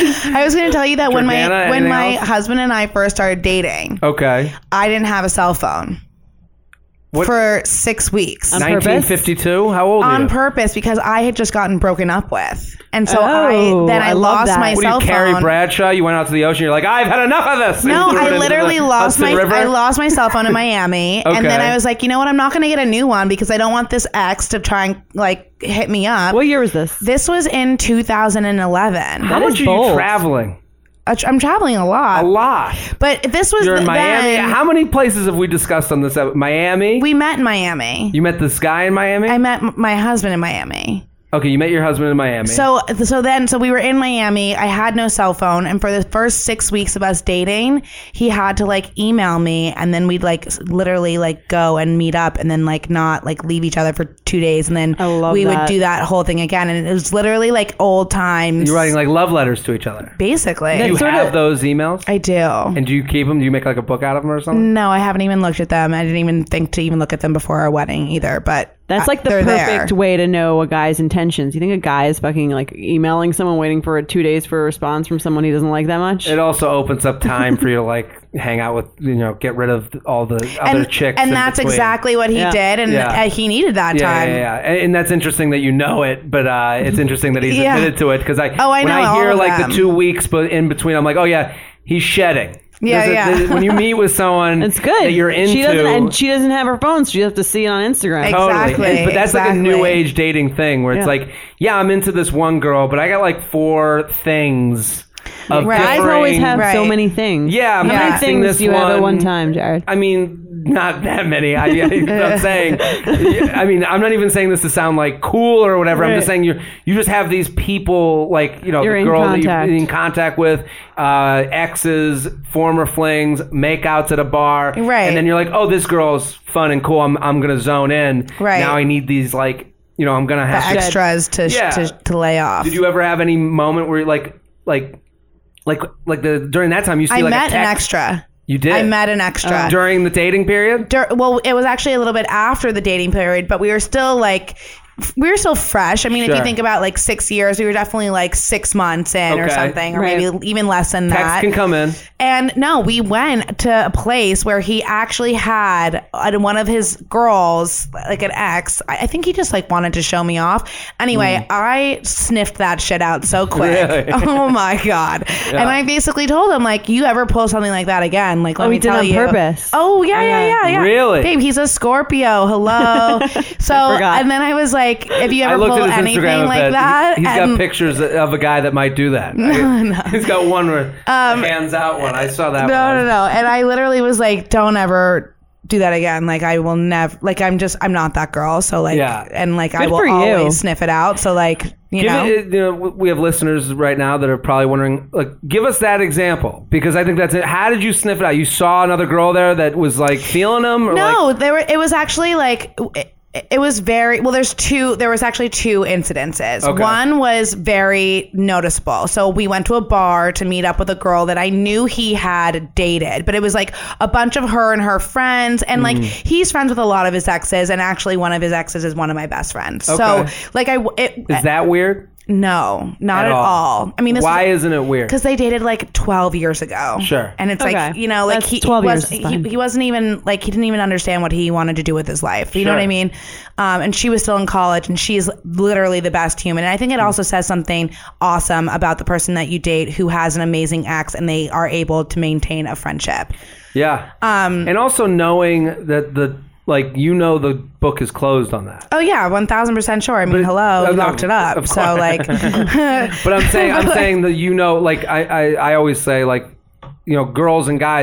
I was gonna tell you that when my Jordana, when anything my else? husband and I first started dating, Okay. I didn't have a cell phone What? for six weeks. On nineteen purpose? fifty-two. How old are On you? purpose because I had just gotten broken up with, and so Oh, I then I, I love lost that. my What do cell you, Carrie phone. Bradshaw? You went out to the ocean. You're like, I've had enough of this. and No, threw it I into literally the lost Hudson my River? I lost my cell phone in Miami, and then Okay. I was like, you know what? I'm not going to get a new one because I don't want this ex to try and like hit me up. What year was this? This was in two thousand eleven. How That much is are bold. you traveling? I- I'm traveling a lot, A lot. but this was You're in th- Miami. then- How many places have we discussed on this? ep- Miami. we met in Miami. You met this guy in Miami. I met m- my husband in Miami. Okay, you met your husband in Miami. So, so then, so we were in Miami. I had no cell phone, and for the first six weeks of us dating, he had to like email me, and then we'd like s- literally like go and meet up, and then like not like leave each other for two days, and then I love we that. would do that whole thing again, and it was literally like old times. you're writing like love letters to each other. basically. Do you sort have of- those emails? I do. And do you keep them? Do you make like a book out of them or something? No, I haven't even looked at them. I didn't even think to even look at them before our wedding either. But That's uh, like the they're perfect there. way to know a guy's intentions. You think a guy is fucking like emailing someone waiting for two days for a response from someone he doesn't like that much? It also opens up time for you to like hang out with, you know, get rid of all the other and, chicks. and in that's between. exactly what he Yeah. did, and Yeah. uh, he needed that Yeah, time. yeah, yeah. And, and that's interesting that you know it, but uh, it's interesting that he's Yeah. admitted to it because I, Oh, I when know I all hear of like them. the two weeks but in between, I'm like, oh yeah, he's shedding. Yeah, There's a- yeah. there's- when you meet with someone It's good. that you're into, She doesn't, and she doesn't have her phone, so you have to see it on Instagram. Exactly. Totally. And- but that's like a new exactly. age dating thing where it's Yeah. like, yeah, I'm into this one girl, but I got like four things of Right. Guys differing- always have so Right. many things. Yeah, I'm How Yeah. many texting things this do you have at one. one time, Jared? I mean, not that many. I, I'm not saying. I mean, I'm not even saying this to sound like cool or whatever. I'm just Right. saying you you just have these people like you know You're the in girl contact. that you're in contact with, uh, exes, former flings, makeouts at a bar, Right. And then you're like, oh, this girl's fun and cool. I'm I'm gonna zone in. Right. Now I need these like you know I'm gonna The have. to extras to, Yeah. to to lay off. Did you ever have any moment where you're like like like like the during that time you see I like met a an text- extra. You did. I met an extra. during the dating period. Dur- well, it was actually a little bit after the dating period, but we were still like, we were still fresh. I mean, if Sure. you think about like six years, we were definitely like six months in or Okay. something, or Right. maybe even less than Text that. can come in. And no, we went to a place where he actually had uh, one of his girls, like an ex. I I think he just like wanted to show me off. Anyway, I sniffed that shit out so quick. Hmm. Really? Oh my God. And I basically told him, like, you ever pull something like that again, like, let Oh, me he did tell on you. purpose. Oh, yeah, yeah, yeah, yeah. Really? Babe, he's a Scorpio. Hello. So, forgot. and then I was like, if you I ever looked pull at his anything Instagram a like bit. that. He, has and- got pictures of a guy that might do that. I- He's got one where hands out one. I saw that Um, No, one. no, no. And I literally was like, don't ever do that again. Like, I will never, like, I'm just, I'm not that girl. So, like, Yeah. and like, I Good will for you. always sniff it out. So, like, you Give know. it, you know, we have listeners right now that are probably wondering, like, give us that example because I think that's it. How did you sniff it out? You saw another girl there that was like feeling him, or No, like, there were. It was actually like it, it was very well. There's two. There was actually two incidences. Okay. One was very noticeable. So we went to a bar to meet up with a girl that I knew he had dated, but it was like a bunch of her and her friends, and like he's friends with a lot of his exes, and actually one of his exes is one of my best friends. Okay. So like I it, is that weird? no, not At at, all? all. I mean, this Why was, isn't it weird? because they dated like twelve years ago. Sure. And it's Okay. like, you know, like That's he, twelve he years was, is fine. he, he wasn't even like, he didn't even understand what he wanted to do with his life. You know Sure. what I mean? Um, and she was still in college, and she's literally the best human. And I think it also says something awesome about the person that you date who has an amazing ex and they are able to maintain a friendship. Yeah. Um, and also knowing that the like you know the book is closed on that. oh yeah, one thousand percent sure. I mean, But- hello, uh, you no, locked it up. of So course. like, But I'm saying I'm saying that you know like I, I I always say like you know girls and guys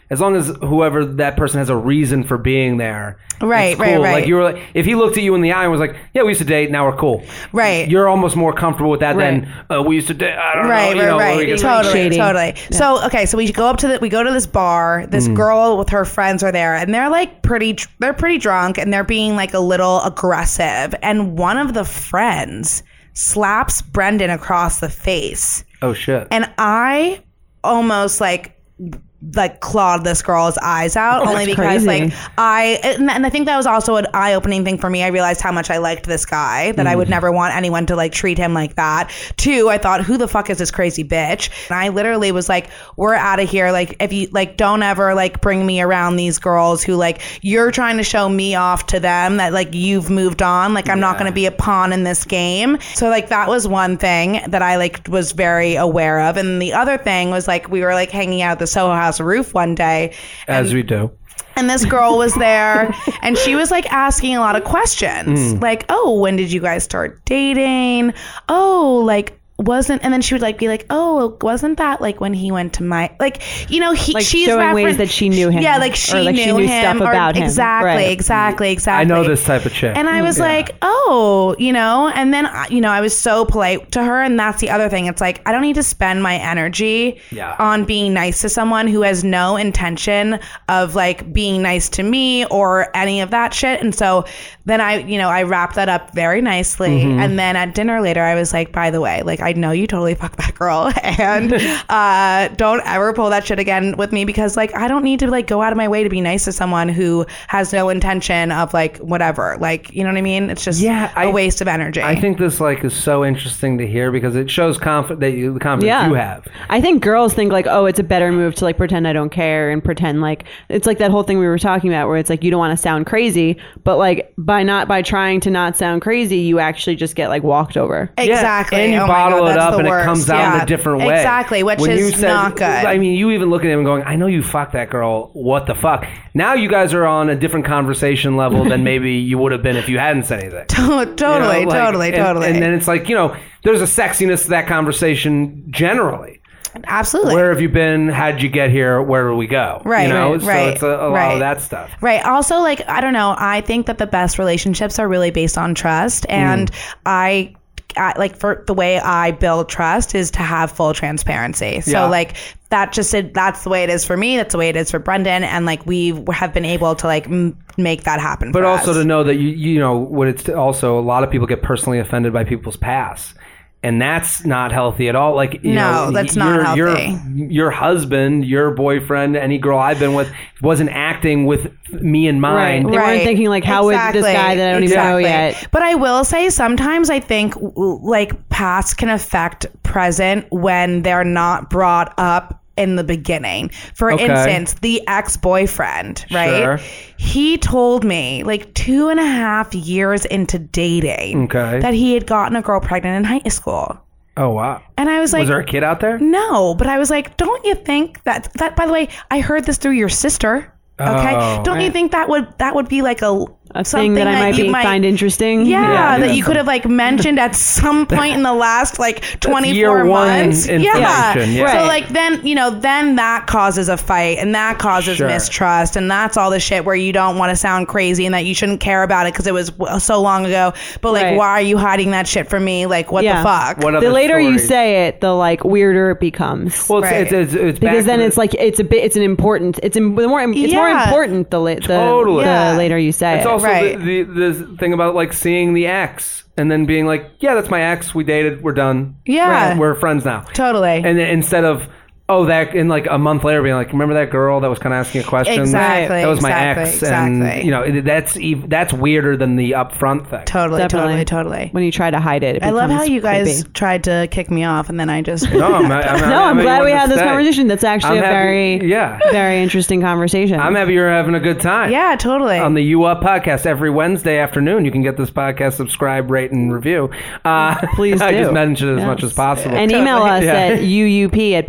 as long as whoever that person has a reason for being there. Right, it's right, cool. right. Like you were like, if he looked at you in the eye and was like, "Yeah, we used to date. Now we're cool." Right. You're almost more comfortable with that Right. than uh, we used to date. I don't Right, know. you right, know, where we right. get- Totally, Shady. totally. So, okay, so we go up to the, we go to this bar. This girl with her friends are there, and they're like pretty, they're pretty drunk, and they're being like a little aggressive. And one of the friends slaps Brendan across the face, Oh shit. and I almost like like clawed this girl's eyes out only That's because crazy. like I and and I think that was also an eye-opening thing for me. I realized how much I liked this guy, that I would never want anyone to like treat him like that. Two, I thought, who the fuck is this crazy bitch? And I literally was like, we're out of here. Like, if you like, don't ever like bring me around these girls who like you're trying to show me off to them that like you've moved on. Like, I'm not going to be a pawn in this game. So like that was one thing that I like was very aware of. And the other thing was like we were like hanging out at the Soho House roof one day, As we do. and this girl was there, and she was like asking a lot of questions, like, "Oh, when did you guys start dating? Oh, like." Wasn't and then she would like be like, oh, wasn't that like when he went to my like you know he Like she's showing ways referenced- that she knew him. yeah like Or, she like, knew she knew him stuff or- about him. exactly Right. exactly exactly I know this type of chick. and I was Yeah. like, oh, you know, and then, uh, you know, I was so polite to her. And that's the other thing. It's like, I don't need to spend my energy Yeah. on being nice to someone who has no intention of like being nice to me or any of that shit. And so then I, you know, I wrapped that up very nicely. Mm-hmm. And then at dinner later, I was like, by the way, like, I know you totally fucked that girl. And uh, don't ever pull that shit again with me, because like, I don't need to like go out of my way to be nice to someone who has no intention of like whatever. Like, you know what I mean? It's just Yeah, a I- waste of energy. I think this like is so interesting to hear because it shows conf- that you, the confidence Yeah. you have. I think girls think like, oh, it's a better move to like pretend I don't care and pretend like it's like that whole thing we were talking about where it's like you don't want to sound crazy, but like by not by trying to not sound crazy, you actually just get like walked over. Exactly. Yeah, and you Oh my bottle God, it that's up the and worst. it comes out in Yeah. a different way. Exactly, which When you is said- not good. I mean, you even look at him and going, I know you fucked that girl. What the fuck? Now you guys are on a different conversation level than maybe you would have been if you hadn't said anything. totally, You know, like, totally, and, totally. And then it's like, you know, there's a sexiness to that conversation generally. Absolutely. Where have you been? How'd you get here? Where do we go? Right, You know? right, so right, it's a, a lot right. of that stuff. Right. Also, like, I don't know. I think that the best relationships are really based on trust. And I, I, like, for the way I build trust is to have full transparency. So, Yeah. like, that just, it, that's the way it is for me. That's the way it is for Brendan. And, like, we have been able to, like, m- make that happen But for also us. to know that you you know what it's also a lot of people get personally offended by people's past. And that's not healthy at all. Like, you No, know, that's your, not your, healthy. Your husband, your boyfriend, any girl I've been with wasn't acting with me in mind. They weren't thinking, like, how would this guy that I don't even know yet- But I will say sometimes I think w- like past can affect present when they're not brought up in the beginning. For Okay. instance, the ex-boyfriend, right? Sure. He told me like two and a half years into dating Okay. that he had gotten a girl pregnant in high school. Oh, wow. And I was like, Was there a kid out there? no, but I was like, don't you think that that by the way, I heard this through your sister. Okay. Oh. Don't you think that would that would be like a A something thing that I might you be find interesting. Yeah, Yeah, that yeah. you could have like mentioned at some point in the last like twenty-four year one months. information, Yeah. yeah. So Right. like then, you know, then that causes a fight and that causes Sure. mistrust and that's all the shit where you don't want to sound crazy and that you shouldn't care about it because it was w- so long ago. But like, Right. why are you hiding that shit from me? Like, what Yeah. the fuck? What The other later you stories? say it, the like weirder it becomes. Well, it's, Right. it's, it's, it's back because then to the- it's like it's a bit it's an important it's im- the more it's more Yeah. important the, la- the, Totally. the Yeah. later you say It's it. also Right. the, the, this thing about like seeing the ex and then being like, yeah, that's my ex. We dated. We're done. Yeah. We're friends now. Totally. And then instead of, oh, that, in like a month later being like, remember that girl that was kind of asking a question? Exactly, That was my exactly, ex. exactly. And, you know, it, that's ev- that's weirder than the upfront thing. Totally, Definitely. totally, totally. When you try to hide it, it I love how becomes you guys creepy. tried to kick me off and then I just No, I'm, I'm, I'm, No, I'm happy glad you we wanted had to this stay. conversation. That's actually I'm a happy- very yeah. very interesting conversation. I'm happy you're having a good time. Yeah, totally. On the U Up podcast every Wednesday afternoon, you can get this podcast, subscribe, rate, and review. Uh, Please I do. just mention it as Yes. much as possible. and email us Yeah. at uup at betches dot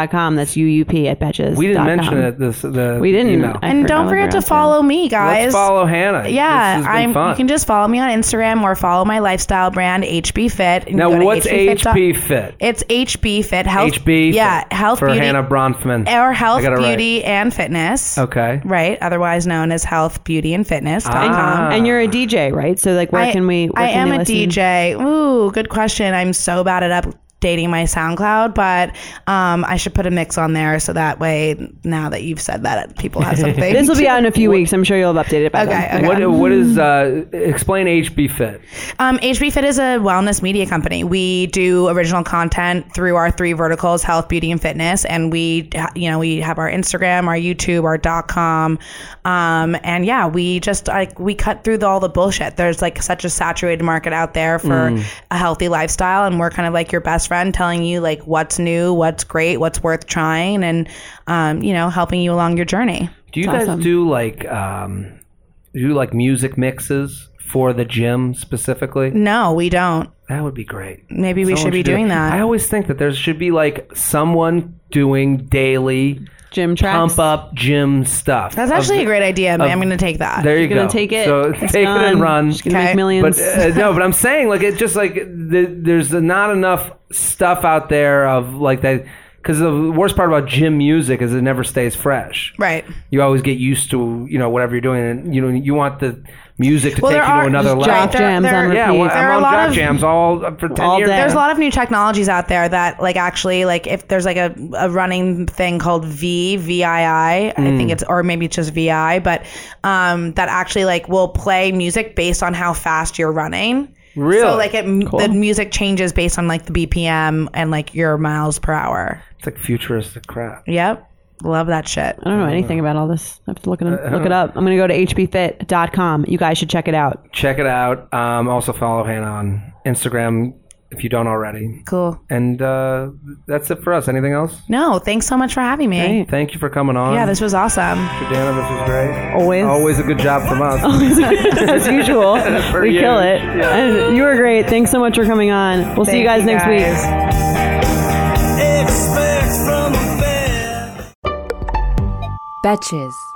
dot com. That's U U P at betches. We didn't dot com. mention it. This the We didn't. email. I And forgot don't what forget to we're on follow me, guys. Let's follow Hannah. Yeah, this has been I'm. fun. You can just follow me on Instagram or follow my lifestyle brand H B Fit. And Now, go to what's H B Fit? It's H B Fit Health. H B Yeah, Fit Health for Beauty Hannah Bronfman. or Health I got it right. Beauty and Fitness. Okay. Right, otherwise known as Health Beauty and Fitness. Ah. And you're a D J, right? So like, where I, can we? Where I can am they a listen? D J. Ooh, good question. I'm so bad at updating my SoundCloud, but um, I should put a mix on there so that way, now that you've said that, people have something. This will be out in a few weeks. I'm sure you'll have updated it by Okay, then. okay. What what is uh explain H B Fit? Um, H B Fit is a wellness media company. We do original content through our three verticals: health, beauty, and fitness. And we, you know, we have our Instagram, our YouTube, our dot com, um, and yeah, we just like we cut through the, all the bullshit. There's like such a saturated market out there for Mm. a healthy lifestyle, and we're kind of like your best friend, telling you like what's new, what's great, what's worth trying, and um, you know, helping you along your journey. Do you That's guys awesome. do like um do like music mixes for the gym specifically? No, we don't. That would be great. Maybe we Someone should be do doing that. I always think that there should be like someone doing daily Gym tracks. pump up gym stuff. That's Of actually the- a great idea. of- I'm going to take that. There you You're gonna go. take it. So It's take done. it and run. She's gonna Okay. make millions. But uh, no, but I'm saying like it's just like the, there's not enough stuff out there of like that. Because the worst part about gym music is it never stays fresh. Right. You always get used to you know whatever you're doing, and you know you want the music to Well, take there you are- to another just level. Jock There- jams there- on repeat. Yeah, well, There are I'm a on lot jock of- jams all uh, for ten All years. day. There's a lot of new technologies out there that like actually like if there's like a, a running thing called V V I I, I Mm. think it's, or maybe it's just V I, but um, that actually like will play music based on how fast you're running. Really? So like it, Cool. the music changes based on like the B P M and like your miles per hour. It's like futuristic crap. Yep. Love that shit. I don't know anything about all this. I have to look it, look it up. I'm going to go to H B fit dot com. You guys should check it out. Check it out. Um, also follow Hannah on Instagram if you don't already. Cool. And uh, that's it for us. Anything else? No, thanks so much for having me. Great. Thank you for coming on. Yeah, this was awesome. Dana, this was great. Always. Always a good job from us. As usual. For we you. kill it. Yeah. And you were great. Thanks so much for coming on. We'll see you guys Thank you, next guys. week. Expect from a man. Betches.